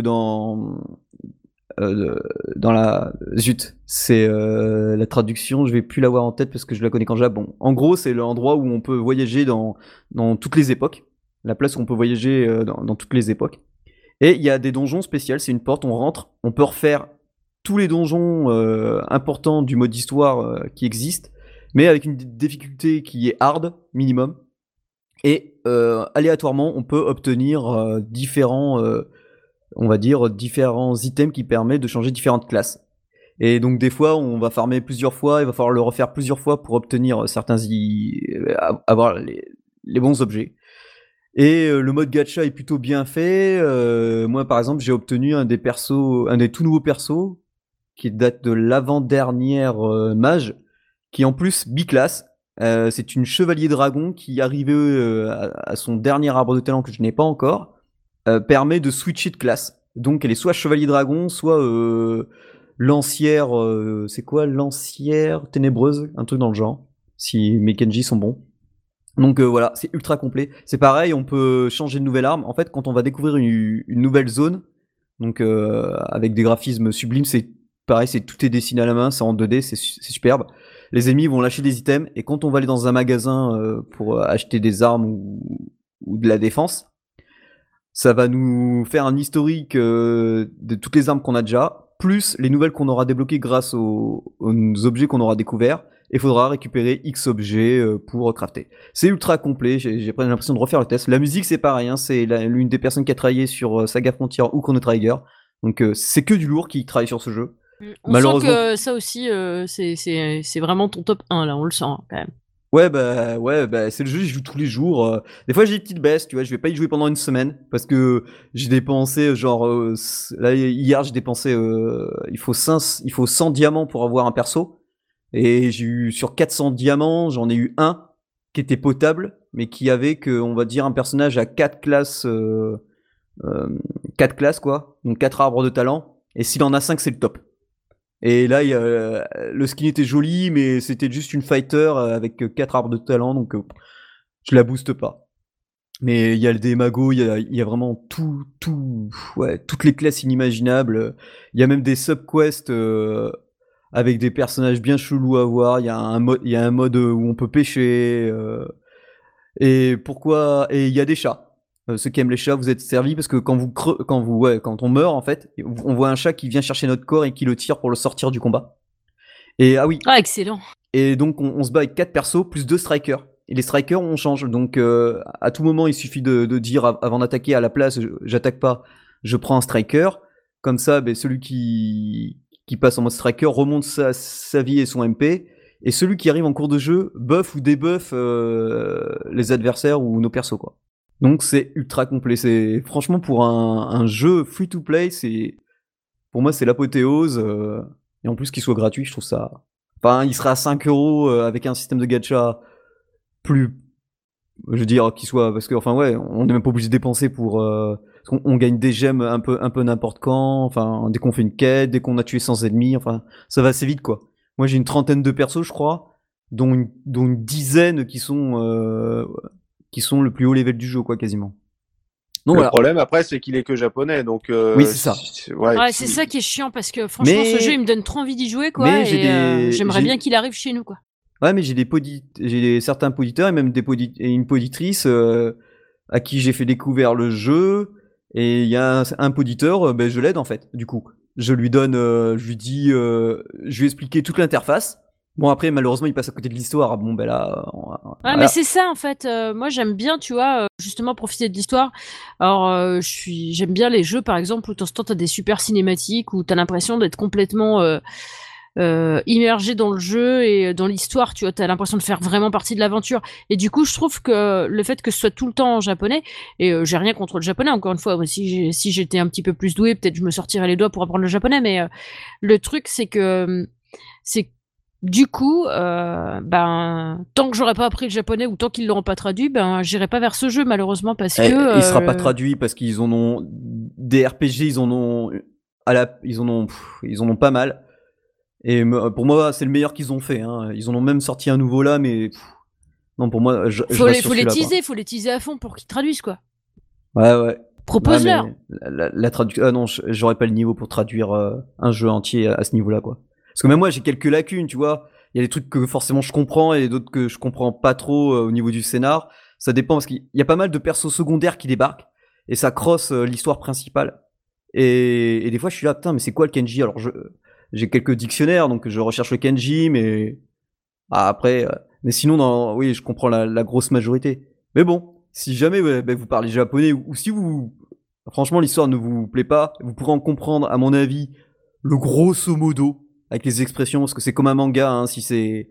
S1: dans la... Zut, c'est la traduction, je vais plus l'avoir en tête parce que je la connais qu'en Japon. En gros, c'est l'endroit où on peut voyager dans toutes les époques. La place où on peut voyager dans toutes les époques. Et il y a des donjons spéciaux, c'est une porte, on rentre, on peut refaire tous les donjons importants du mode histoire qui existent, mais avec une difficulté qui est hard, minimum. Et aléatoirement, on peut obtenir on va dire, différents items qui permettent de changer différentes classes. Et donc des fois, on va farmer plusieurs fois, il va falloir le refaire plusieurs fois pour obtenir avoir les bons objets. Et le mode gacha est plutôt bien fait. Moi, par exemple, j'ai obtenu un des tout nouveaux persos, qui date de l'avant-dernière mage, qui est en plus biclasse. C'est une chevalier dragon qui, arrivée à son dernier arbre de talent que je n'ai pas encore, permet de switcher de classe. Donc elle est soit chevalier dragon, soit lancière. C'est quoi lancière ténébreuse, un truc dans le genre. Si mes Kenji sont bons. Donc voilà, c'est ultra complet. C'est pareil, on peut changer de nouvelle arme. En fait, quand on va découvrir une nouvelle zone, donc avec des graphismes sublimes, c'est pareil, tout est dessiné à la main, c'est en 2D, c'est superbe. Les ennemis vont lâcher des items et quand on va aller dans un magasin pour acheter des armes ou de la défense, ça va nous faire un historique de toutes les armes qu'on a déjà, plus les nouvelles qu'on aura débloquées grâce aux objets qu'on aura découverts. Et il faudra récupérer X objets pour crafter. C'est ultra complet, j'ai l'impression de refaire le test. La musique, c'est pareil, hein, c'est l'une des personnes qui a travaillé sur Saga Frontier ou Chrono Trigger. Donc c'est que du lourd qui travaille sur ce jeu.
S2: On sent que ça aussi, c'est vraiment ton top 1, là, on le sent quand même.
S1: Ouais, c'est le jeu, j'y joue tous les jours. Des fois, j'ai des petites baisses, tu vois, je vais pas y jouer pendant une semaine parce que j'ai dépensé, là, hier, j'ai dépensé, il faut 100 diamants pour avoir un perso. Et j'ai eu, sur 400 diamants, j'en ai eu un qui était potable, mais qui avait, on va dire, un personnage à 4 classes, 4 classes, quoi. Donc 4 arbres de talent. Et s'il en a 5, c'est le top. Et là, le skin était joli, mais c'était juste une fighter avec 4 arbres de talent, donc je la booste pas. Mais il y a des magos, il y a vraiment toutes les classes inimaginables. Il y a même des subquests avec des personnages bien chelous à voir. Il y a un mode où on peut pêcher. Et il y a des chats. Ceux qui aiment les chats, vous êtes servis parce que quand on meurt en fait, on voit un chat qui vient chercher notre corps et qui le tire pour le sortir du combat. Et ah oui.
S2: Ah, excellent.
S1: Et donc on se bat avec 4 persos plus 2 strikers. Et les strikers, on change. Donc à tout moment, il suffit de dire avant d'attaquer à la place, j'attaque pas, je prends un striker. Comme ça, celui qui passe en mode striker remonte sa vie et son MP. Et celui qui arrive en cours de jeu buff ou débuff les adversaires ou nos persos, quoi. Donc c'est ultra complet. C'est franchement pour un jeu free to play, pour moi c'est l'apothéose. Et en plus qu'il soit gratuit, je trouve ça. Enfin, il sera à 5€ avec un système de gacha plus, je veux dire, qu'il soit, parce que enfin ouais, on n'est même pas obligé de dépenser pour. On gagne des gemmes un peu n'importe quand. Enfin, dès qu'on fait une quête, dès qu'on a tué 100 ennemis, enfin ça va assez vite, quoi. Moi j'ai une trentaine de persos, je crois, dont une dizaine qui sont le plus haut level du jeu, quoi, quasiment.
S3: Donc, le problème après, c'est qu'il est que japonais, donc.
S1: Oui, c'est ça.
S2: C'est ça qui est chiant parce que franchement, ce jeu il me donne trop envie d'y jouer, quoi. Et j'aimerais bien qu'il arrive chez nous, quoi.
S1: Ouais, mais j'ai certains poditeurs et même une poditrice à qui j'ai fait découvrir le jeu. Et il y a un poditeur, je l'aide en fait. Du coup, je lui donne, je lui expliquer toute l'interface. Bon, après, malheureusement, il passe à côté de l'histoire. Bon, là.
S2: Ouais, mais c'est ça, en fait. Moi, j'aime bien, tu vois, justement, profiter de l'histoire. Alors, j'aime bien les jeux, par exemple, où de temps en temps, t'as des super cinématiques, où t'as l'impression d'être complètement immergé dans le jeu et dans l'histoire, tu vois, t'as l'impression de faire vraiment partie de l'aventure. Et du coup, je trouve que le fait que ce soit tout le temps en japonais, et j'ai rien contre le japonais, encore une fois, si j'étais un petit peu plus doué, peut-être je me sortirais les doigts pour apprendre le japonais, mais le truc, c'est que du coup, tant que j'aurais pas appris le japonais ou tant qu'ils l'auront pas traduit, j'irai pas vers ce jeu malheureusement parce que.
S1: Il sera pas traduit parce qu'ils en ont des RPG, ils en ont pas mal. Et pour moi, c'est le meilleur qu'ils ont fait. Hein. Ils en ont même sorti un nouveau là, mais non, pour moi,
S2: faut les teaser à fond pour qu'ils traduisent, quoi.
S1: Ouais.
S2: Propose-leur.
S1: La traduction. Non, j'aurais pas le niveau pour traduire un jeu entier à ce niveau-là, quoi. Parce que même moi, j'ai quelques lacunes, tu vois. Il y a des trucs que forcément je comprends et d'autres que je comprends pas trop au niveau du scénar. Ça dépend parce qu'il y a pas mal de persos secondaires qui débarquent et ça crosse l'histoire principale. Et des fois, je suis là, putain, mais c'est quoi le Kenji? Alors, j'ai quelques dictionnaires, donc je recherche le Kenji, mais après, mais sinon, oui, je comprends la grosse majorité. Mais bon, si jamais vous parlez japonais ou si franchement, l'histoire ne vous plaît pas, vous pourrez en comprendre, à mon avis, le grosso modo. Avec les expressions, parce que c'est comme un manga, hein, si c'est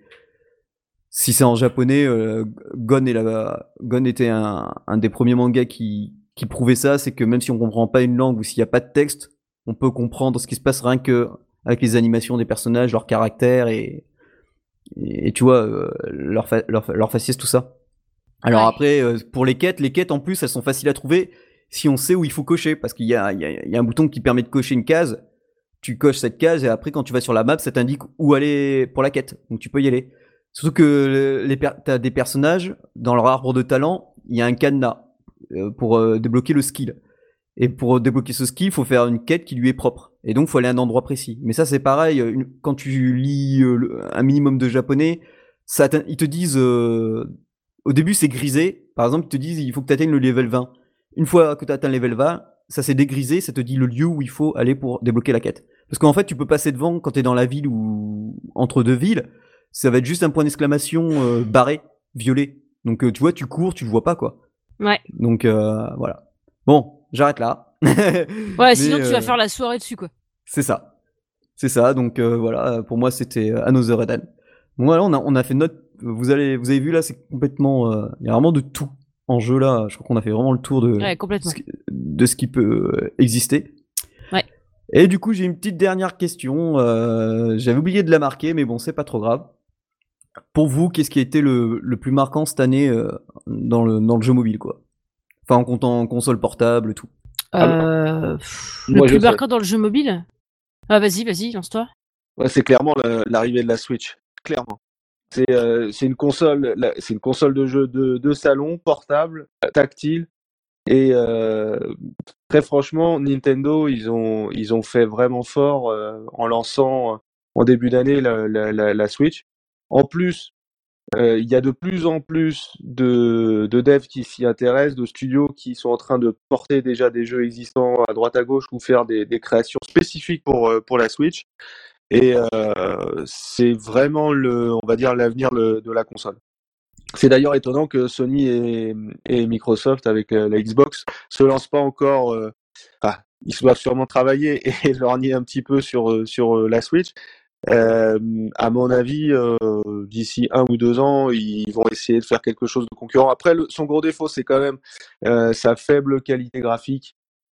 S1: en japonais, Gon était un des premiers mangas qui prouvait ça, c'est que même si on comprend pas une langue ou s'il y a pas de texte, on peut comprendre ce qui se passe rien que avec les animations des personnages, leur caractère et tu vois, leur faciès, tout ça. Alors après, pour les quêtes en plus, elles sont faciles à trouver si on sait où il faut cocher, parce qu'il y a un bouton qui permet de cocher une case. Tu coches cette case et après quand tu vas sur la map ça t'indique où aller pour la quête, donc tu peux y aller. Surtout que t'as des personnages dans leur arbre de talent, il y a un cadenas pour débloquer le skill, et pour débloquer ce skill il faut faire une quête qui lui est propre et donc il faut aller à un endroit précis. Mais ça c'est pareil, quand tu lis un minimum de japonais, ils te disent au début c'est grisé, par exemple ils te disent il faut que tu atteignes le level 20. Une fois que tu atteins le level 20, ça s'est dégrisé, ça te dit le lieu où il faut aller pour débloquer la quête. Parce qu'en fait, tu peux passer devant quand t'es dans la ville ou entre deux villes, ça va être juste un point d'exclamation barré, violet. Donc tu vois, tu cours, tu le vois pas, quoi.
S2: Ouais.
S1: Donc voilà. Bon, j'arrête là.
S2: Ouais, sinon tu vas faire la soirée dessus, quoi.
S1: C'est ça. Donc voilà, pour moi c'était Another Eden. Bon voilà, on a fait notre. Vous avez vu là, c'est complètement. Il y a vraiment de tout en jeu là. Je crois qu'on a fait vraiment le tour de ce qui peut exister.
S2: Ouais.
S1: Et du coup, j'ai une petite dernière question. J'avais oublié de la marquer, mais bon, c'est pas trop grave. Pour vous, qu'est-ce qui a été le plus marquant cette année dans le jeu mobile, quoi? Enfin, en comptant console portable, tout.
S2: Le plus marquant dans le jeu mobile? Ah, vas-y, lance-toi.
S3: Ouais, c'est clairement l'arrivée de la Switch. Clairement. C'est une console, c'est une console de jeu de salon, portable, tactile. Et très franchement, Nintendo, ils ont fait vraiment fort en lançant en début d'année la Switch. En plus, il y a de plus en plus de devs qui s'y intéressent, de studios qui sont en train de porter déjà des jeux existants à droite à gauche ou faire des créations spécifiques pour la Switch. Et c'est vraiment on va dire, l'avenir de la console. C'est d'ailleurs étonnant que Sony et Microsoft, avec la Xbox, se lancent pas encore. Ils doivent sûrement travailler et lorgner un petit peu sur la Switch. À mon avis, d'ici 1 ou 2 ans, ils vont essayer de faire quelque chose de concurrent. Après, son gros défaut, c'est quand même sa faible qualité graphique.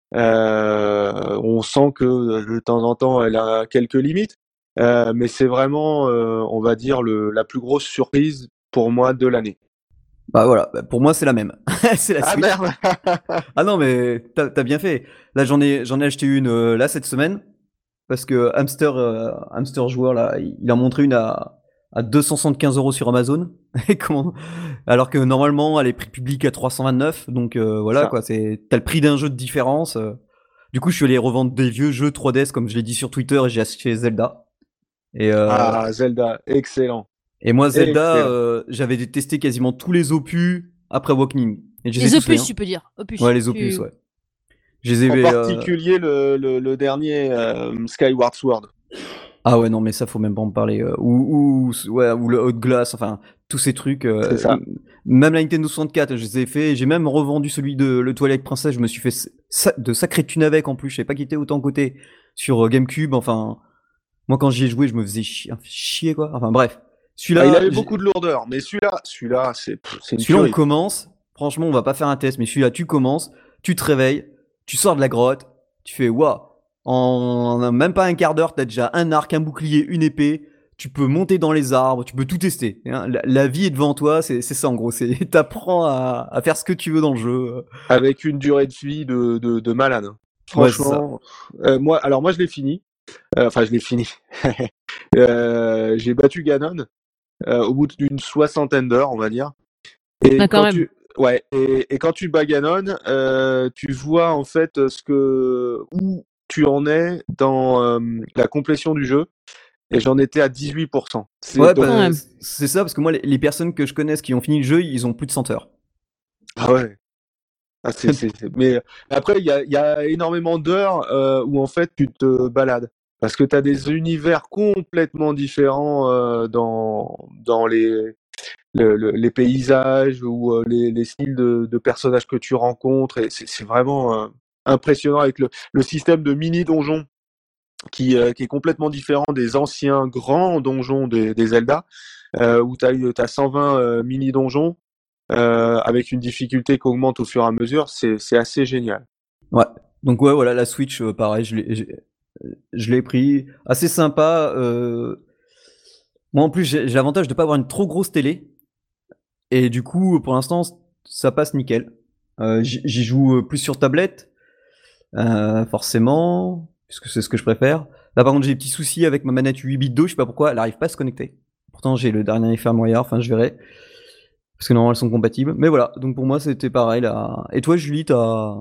S3: On sent que de temps en temps, elle a quelques limites. Mais c'est vraiment, on va dire, la plus grosse surprise pour moi de l'année.
S1: Bah voilà, pour moi c'est la même. C'est la
S3: Ah
S1: Switch.
S3: merde.
S1: Ah non mais t'as bien fait. Là j'en ai acheté une là cette semaine parce que Hamster joueur là, il a montré une à 275 € sur Amazon. Et alors que normalement elle est prix public à 329, donc voilà
S3: Ça.
S1: quoi, t'as le prix d'un jeu de différence. Du coup je suis allé revendre des vieux jeux 3DS comme je l'ai dit sur Twitter et j'ai acheté Zelda. Et
S3: Zelda, excellent.
S1: et moi, Zelda,
S3: Excellent.
S1: j'avais testé quasiment tous les opus après Awakening. Et je les ai
S2: Les
S1: tous faits,
S2: opus,
S1: hein.
S2: tu peux dire. Opus.
S1: Ouais, les opus, ouais. Je les
S3: En
S1: ai.
S3: particulier le dernier Skyward Sword.
S1: Ah ouais, non, mais ça, faut même pas en parler. Ou le Hot Glass, enfin, tous ces trucs.
S3: C'est ça.
S1: Même la Nintendo 64, je les ai fait. J'ai même revendu celui de le Twilight Princess. Je me suis fait de sacrées thunes avec en plus. Je sais pas qu'il était autant côté sur GameCube. Enfin, moi, quand j'y ai joué, je me faisais chier, quoi. Enfin, bref.
S3: Il
S1: Celui-là,
S3: avait beaucoup de lourdeur, mais celui-là, c'est une
S1: Celui-là, on
S3: tuerie.
S1: commence. Franchement, on va pas faire un test, mais celui-là, tu commences, tu te réveilles, tu sors de la grotte, tu fais waouh. En même pas un quart d'heure, t'as déjà un arc, un bouclier, une épée. Tu peux monter dans les arbres, tu peux tout tester. Hein. La vie est devant toi, c'est ça en gros. T'apprends à faire ce que tu veux dans le jeu.
S3: Avec une durée de vie de malade.
S1: Ouais, c'est ça.
S3: Franchement, moi, je l'ai fini. Enfin, je l'ai fini. J'ai battu Ganon au bout d'une 60aine d'heures, on va dire. Et
S2: Ah, quand
S3: quand
S2: même.
S3: et quand tu bats Ganon, tu vois en fait où tu en es dans la complétion du jeu. Et j'en étais à 18%.
S1: Ouais,
S2: Quand même.
S1: c'est ça, parce que moi, les personnes que je connaisse qui ont fini le jeu, ils ont plus de 100 heures.
S3: Ah ouais. Ah, Mais après, il y a énormément d'heures où en fait tu te balades. Parce que tu as des univers complètement différents dans les paysages ou les styles de personnages que tu rencontres. Et c'est vraiment impressionnant avec le système de mini-donjons qui est complètement différent des anciens grands donjons des Zelda, où t'as 120 mini-donjons avec une difficulté qui augmente au fur et à mesure. C'est assez génial.
S1: Ouais. Donc ouais, voilà, la Switch, pareil, je l'ai pris. Assez sympa. Moi, en plus, j'ai l'avantage de pas avoir une trop grosse télé. Et du coup, pour l'instant, ça passe nickel. J'y joue plus sur tablette, forcément, puisque c'est ce que je préfère. Là, par contre, j'ai des petits soucis avec ma manette 8 bits d'eau. Je sais pas pourquoi, elle arrive pas à se connecter. Pourtant, j'ai le dernier firmware, enfin, je verrai. Parce que normalement, elles sont compatibles. Mais voilà, donc pour moi, c'était pareil là. Et toi, Julie, t'as.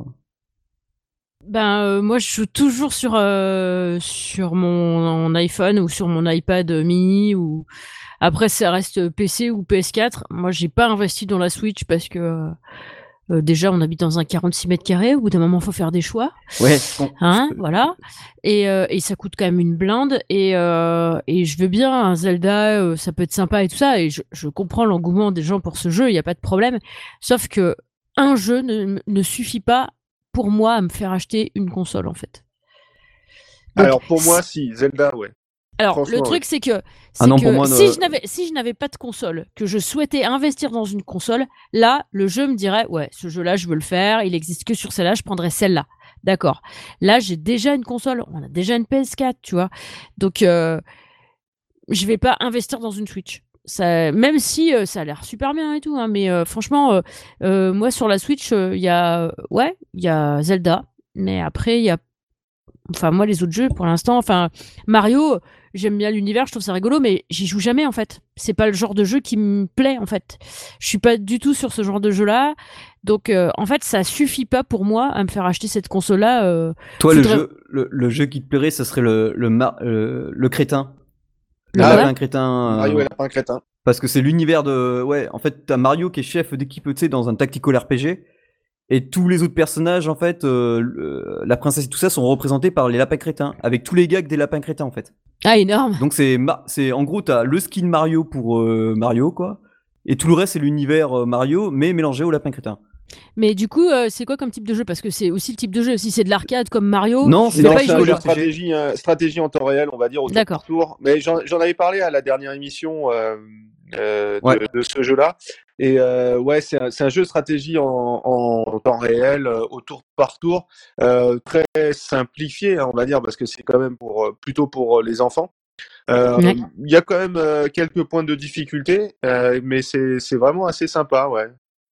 S2: Moi, je joue toujours sur mon iPhone ou sur mon iPad mini ou après ça reste PC ou PS4. Moi, j'ai pas investi dans la Switch parce que déjà on habite dans un 46 mètres carrés. Au bout d'un moment, faut faire des choix,
S1: Ouais,
S2: hein, voilà. Et ça coûte quand même une blinde. Et je veux bien un Zelda, ça peut être sympa et tout ça. Et je comprends l'engouement des gens pour ce jeu, il y a pas de problème. Sauf que un jeu ne suffit pas pour moi à me faire acheter une console en fait. Donc,
S3: Alors pour moi, si Zelda, ouais.
S2: alors le
S3: Franchement,
S2: truc
S3: ouais.
S2: c'est que
S1: Ah non, pour moi,
S2: si je n'avais pas de console, que je souhaitais investir dans une console, là le jeu me dirait ouais, ce jeu-là je veux le faire, il existe que sur celle-là, je prendrais celle-là. D'accord. Là, j'ai déjà une console, on a déjà une PS4, tu vois. Donc je vais pas investir dans une Switch. Ça, même si ça a l'air super bien et tout, hein, mais franchement, moi sur la Switch, il y a Zelda, mais après il y a enfin moi les autres jeux pour l'instant, enfin Mario, j'aime bien l'univers, je trouve ça rigolo, mais j'y joue jamais en fait. C'est pas le genre de jeu qui me plaît en fait. Je suis pas du tout sur ce genre de jeu-là, donc en fait ça suffit pas pour moi à me faire acheter cette console-là.
S1: Toi,
S2: faudrait-
S1: le jeu qui te plairait, ce serait le crétin. Le
S2: Le
S3: Ah,
S2: quoi
S1: lapin crétin.
S3: Mario et Lapin Crétin.
S1: Parce que c'est l'univers de. Ouais, en fait, t'as Mario qui est chef d'équipe, tu sais, dans un tactical RPG. Et tous les autres personnages, en fait, la princesse et tout ça, sont représentés par les lapins crétins. Avec tous les gags des lapins crétins, en fait.
S2: Ah énorme.
S1: Donc, c'est en gros, t'as le skin Mario pour Mario, quoi. Et tout le reste, c'est l'univers Mario, mais mélangé au lapin crétin.
S2: Mais du coup, c'est quoi comme type de jeu? Parce que c'est aussi le type de jeu. Si c'est de l'arcade comme Mario,
S1: Non,
S2: je
S1: c'est
S2: vais
S3: Non,
S2: pas y
S3: c'est un
S2: jouer.
S3: jeu
S1: RPG.
S3: de stratégie, stratégie en temps réel, on va dire, au tour
S2: D'accord.
S3: par tour. Mais j'en avais parlé à la dernière émission
S1: Ouais.
S3: de ce jeu-là. Et ouais, c'est un jeu de stratégie en temps réel, au tour par tour, très simplifié, hein, on va dire, parce que c'est quand même plutôt pour les enfants.
S2: Ouais.
S3: Il y a quand même quelques points de difficulté, mais c'est vraiment assez sympa, ouais.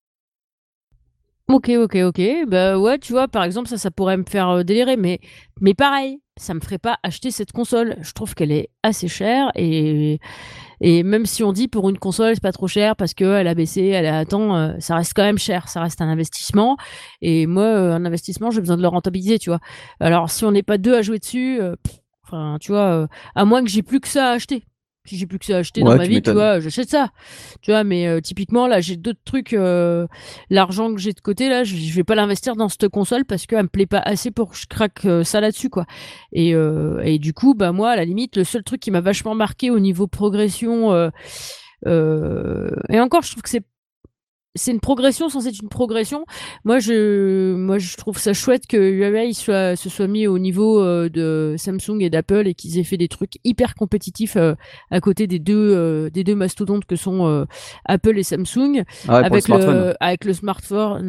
S2: Ok. Bah ouais, tu vois, par exemple, ça pourrait me faire délirer, mais pareil, ça me ferait pas acheter cette console. Je trouve qu'elle est assez chère et même si on dit pour une console, c'est pas trop cher parce qu'elle a baissé, elle a attends, ça reste quand même cher, ça reste un investissement. Et moi, un investissement, j'ai besoin de le rentabiliser, tu vois. Alors, si on n'est pas deux à jouer dessus, enfin, tu vois, à moins que j'ai plus que ça à acheter. Si j'ai plus que ça à acheter dans
S1: Ouais,
S2: ma
S1: tu
S2: vie, tu
S1: m'étonnes.
S2: vois, j'achète ça. Tu vois, mais typiquement, là, j'ai d'autres trucs. L'argent que j'ai de côté, là, je vais pas l'investir dans cette console parce qu'elle me plaît pas assez pour que je craque ça là-dessus, quoi. Et du coup, bah, moi, à la limite, le seul truc qui m'a vachement marqué au niveau progression, et encore, je trouve que c'est une progression sans être une progression. Moi, je trouve ça chouette que Huawei se soit mis au niveau de Samsung et d'Apple et qu'ils aient fait des trucs hyper compétitifs à côté des deux mastodontes que sont Apple et Samsung
S1: Ah ouais, pour le smartphone.
S2: avec le smartphone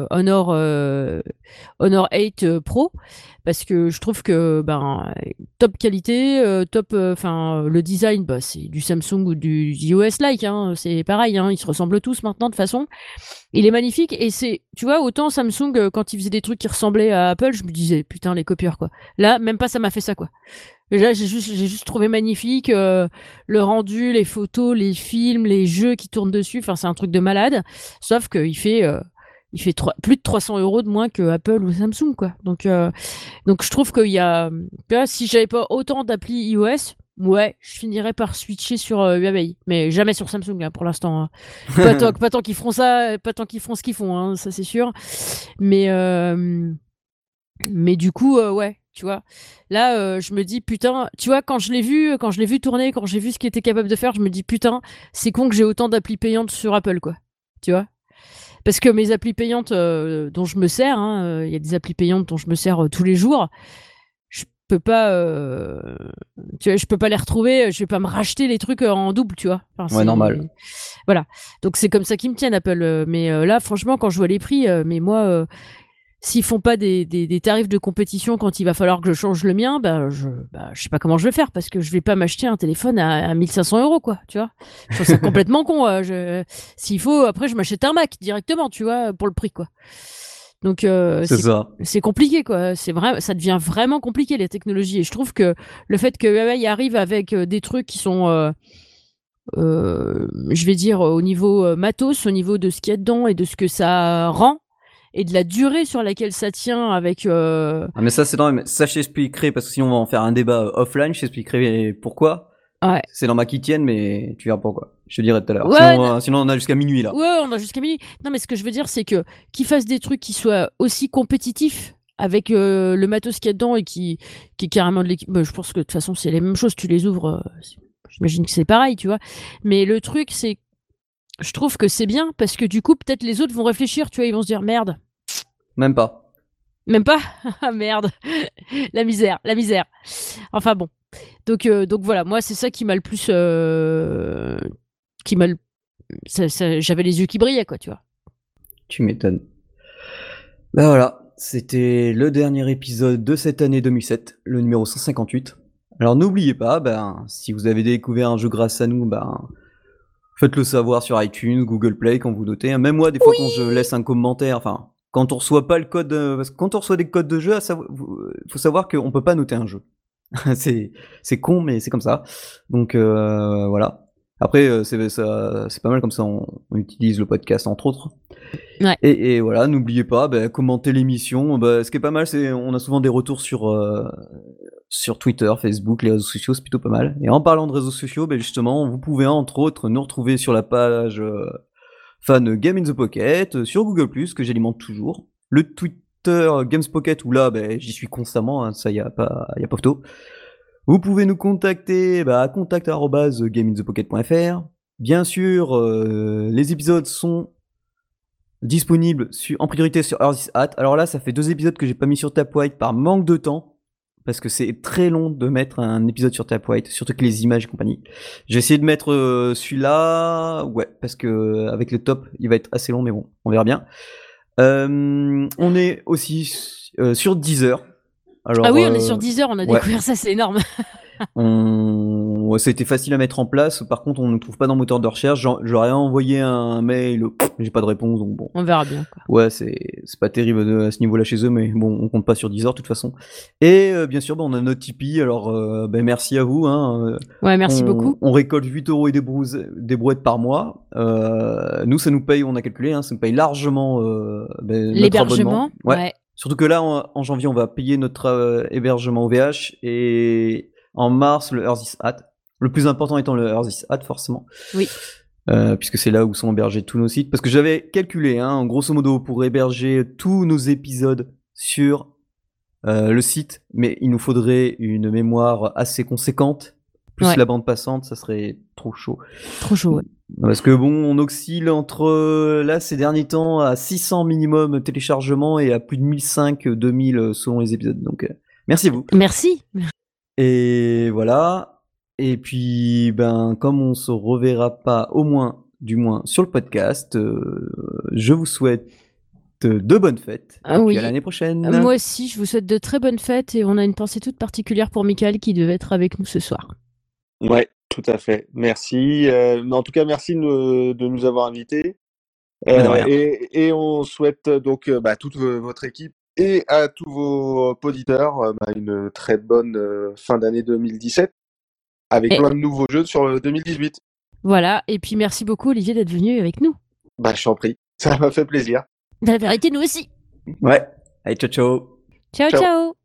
S2: Honor 8 Pro parce que je trouve que ben top qualité, top enfin le design bah c'est du Samsung ou du iOS like hein, c'est pareil hein, ils se ressemblent tous maintenant de façon. Il est magnifique et c'est, tu vois, autant Samsung quand il faisait des trucs qui ressemblaient à Apple, je me disais putain les copieurs quoi. Là, même pas ça m'a fait ça quoi. Et là, j'ai juste trouvé magnifique le rendu, les photos, les films, les jeux qui tournent dessus. Enfin, c'est un truc de malade. Sauf qu'il fait plus de 300 euros de moins que Apple ou Samsung quoi. Donc je trouve qu'il y a, tu vois, si j'avais pas autant d'applis iOS. Ouais, je finirais par switcher sur Huawei, mais jamais sur Samsung hein, pour l'instant. Hein. Pas tant qu'ils feront ça, pas tant qu'ils feront ce qu'ils font, hein, ça c'est sûr. Mais, euh, mais du coup, ouais, tu vois. Là, je me dis putain, tu vois, quand je l'ai vu tourner, quand j'ai vu ce qu'il était capable de faire, je me dis putain, c'est con que j'ai autant d'applis payantes sur Apple, quoi. Tu vois. Parce que mes applis payantes dont je me sers, hein, il y a des applis payantes dont je me sers tous les jours. Je peux pas, tu vois, je peux pas les retrouver. Je vais pas me racheter les trucs en double, tu vois. Enfin,
S1: Ouais, normal.
S2: voilà. Donc c'est comme ça qu'ils me tiennent Apple. Mais là, franchement, quand je vois les prix, mais moi, s'ils font pas des tarifs de compétition quand il va falloir que je change le mien, je sais pas comment je vais faire parce que je vais pas m'acheter un téléphone à 1500 euros, quoi. Tu vois. Je trouve ça complètement con. S'il faut, après, je m'achète un Mac directement, tu vois, pour le prix, quoi. Donc
S1: C'est ça.
S2: c'est compliqué quoi, c'est vrai, ça devient vraiment compliqué les technologies et je trouve que le fait que Huawei arrive avec des trucs qui sont je vais dire au niveau matos, au niveau de ce qu'il y a dedans et de ce que ça rend et de la durée sur laquelle ça tient avec
S1: Ah, mais ça, c'est dans... ça, je t'expliquerai, parce que sinon, on va en faire un débat offline. Je t'expliquerai pourquoi.
S2: ouais.
S1: C'est dans ma quitienne, mais tu verras pourquoi. Je te dirai tout à l'heure.
S2: Ouais,
S1: Sinon, on a jusqu'à minuit, là.
S2: ouais, on a jusqu'à minuit. Non, mais ce que je veux dire, c'est que qu'ils fassent des trucs qui soient aussi compétitifs avec le matos qu'il y a dedans et qui est carrément de l'équipe. Bah, je pense que de toute façon, c'est les mêmes choses. Tu les ouvres, j'imagine que c'est pareil, tu vois. Mais le truc, c'est, je trouve que c'est bien parce que du coup, peut-être les autres vont réfléchir, tu vois, ils vont se dire merde.
S1: Même pas.
S2: Même pas. Ah merde. La misère, la misère. Enfin bon. Donc voilà, moi, c'est ça qui m'a le plus, qui m'a le- j'avais les yeux qui brillaient, quoi, tu vois.
S1: Tu m'étonnes. Bah voilà. C'était le dernier épisode de cette année 2007, le numéro 158. Alors n'oubliez pas, ben, si vous avez découvert un jeu grâce à nous, ben, faites-le savoir sur iTunes, Google Play quand vous notez. Même moi, des fois, quand je laisse un commentaire, enfin, quand on reçoit pas le code, parce que quand on reçoit des codes de jeu, faut savoir qu'on peut pas noter un jeu. C'est con, mais c'est comme ça. Donc voilà. Après, c'est pas mal comme ça, on utilise le podcast entre autres.
S2: Ouais.
S1: Et voilà, n'oubliez pas, commentez l'émission. Ce qui est pas mal, c'est on a souvent des retours sur Twitter, Facebook, les réseaux sociaux, c'est plutôt pas mal. Et en parlant de réseaux sociaux, justement, vous pouvez entre autres nous retrouver sur la page fan Game in the Pocket, sur Google+, que j'alimente toujours. Le Twitter Games Pocket, où là, j'y suis constamment, hein, ça y a pas photo. Vous pouvez nous contacter à contact@gameinthepocket.fr. Bien sûr, les épisodes sont disponibles en priorité sur Earth is Hat. Alors là, ça fait 2 épisodes que j'ai pas mis sur Tapwhite par manque de temps, parce que c'est très long de mettre un épisode sur Tapwhite, surtout que les images et compagnie. J'ai essayé de mettre celui-là, ouais, parce que avec le top, il va être assez long, mais bon, on verra bien. On est aussi sur Deezer. Alors,
S2: Ah oui, on est sur Deezer, on a découvert ça, c'est énorme.
S1: Ça a été facile à mettre en place. Par contre, on ne trouve pas dans le moteur de recherche. J'aurais envoyé un mail, j'ai pas de réponse, donc bon.
S2: On verra bien, quoi.
S1: Ouais, c'est pas terrible à ce niveau-là chez eux, mais bon, on compte pas sur Deezer de toute façon. Et bien sûr, on a notre Tipeee. Alors, merci à vous. Hein.
S2: Ouais, merci beaucoup.
S1: On récolte 8 € et des brouettes par mois. Nous, ça nous paye, on a calculé, hein, ça nous paye largement
S2: l'hébergement. Ouais.
S1: Surtout que là, en janvier, on va payer notre hébergement OVH et en mars, le Earth is Hat. Le plus important étant le Earth is Hat, forcément.
S2: Oui.
S1: Puisque c'est là où sont hébergés tous nos sites. Parce que j'avais calculé, hein, grosso modo, pour héberger tous nos épisodes sur le site, mais il nous faudrait une mémoire assez conséquente. Plus la bande passante, ça serait trop chaud.
S2: Trop chaud, ouais.
S1: Parce que bon, on oscille entre, là, ces derniers temps, à 600 minimum téléchargements et à plus de 1500, 2000 selon les épisodes. Donc, merci à vous.
S2: Merci.
S1: Et voilà. Et puis, comme on se reverra pas, du moins sur le podcast, je vous souhaite de bonnes fêtes. Et puis à l'année prochaine.
S2: Moi aussi, je vous souhaite de très bonnes fêtes et on a une pensée toute particulière pour Michael qui devait être avec nous ce soir.
S3: Ouais, tout à fait. Merci. En tout cas, merci de nous avoir invités. Et on souhaite donc toute votre équipe et à tous vos auditeurs une très bonne fin d'année 2017 avec plein de nouveaux jeux sur le 2018.
S2: Voilà, et puis merci beaucoup Olivier d'être venu avec nous.
S3: Je t'en prie, ça m'a fait plaisir.
S2: La vérité, nous aussi.
S1: Ouais, allez, ciao ciao.
S2: Ciao ciao.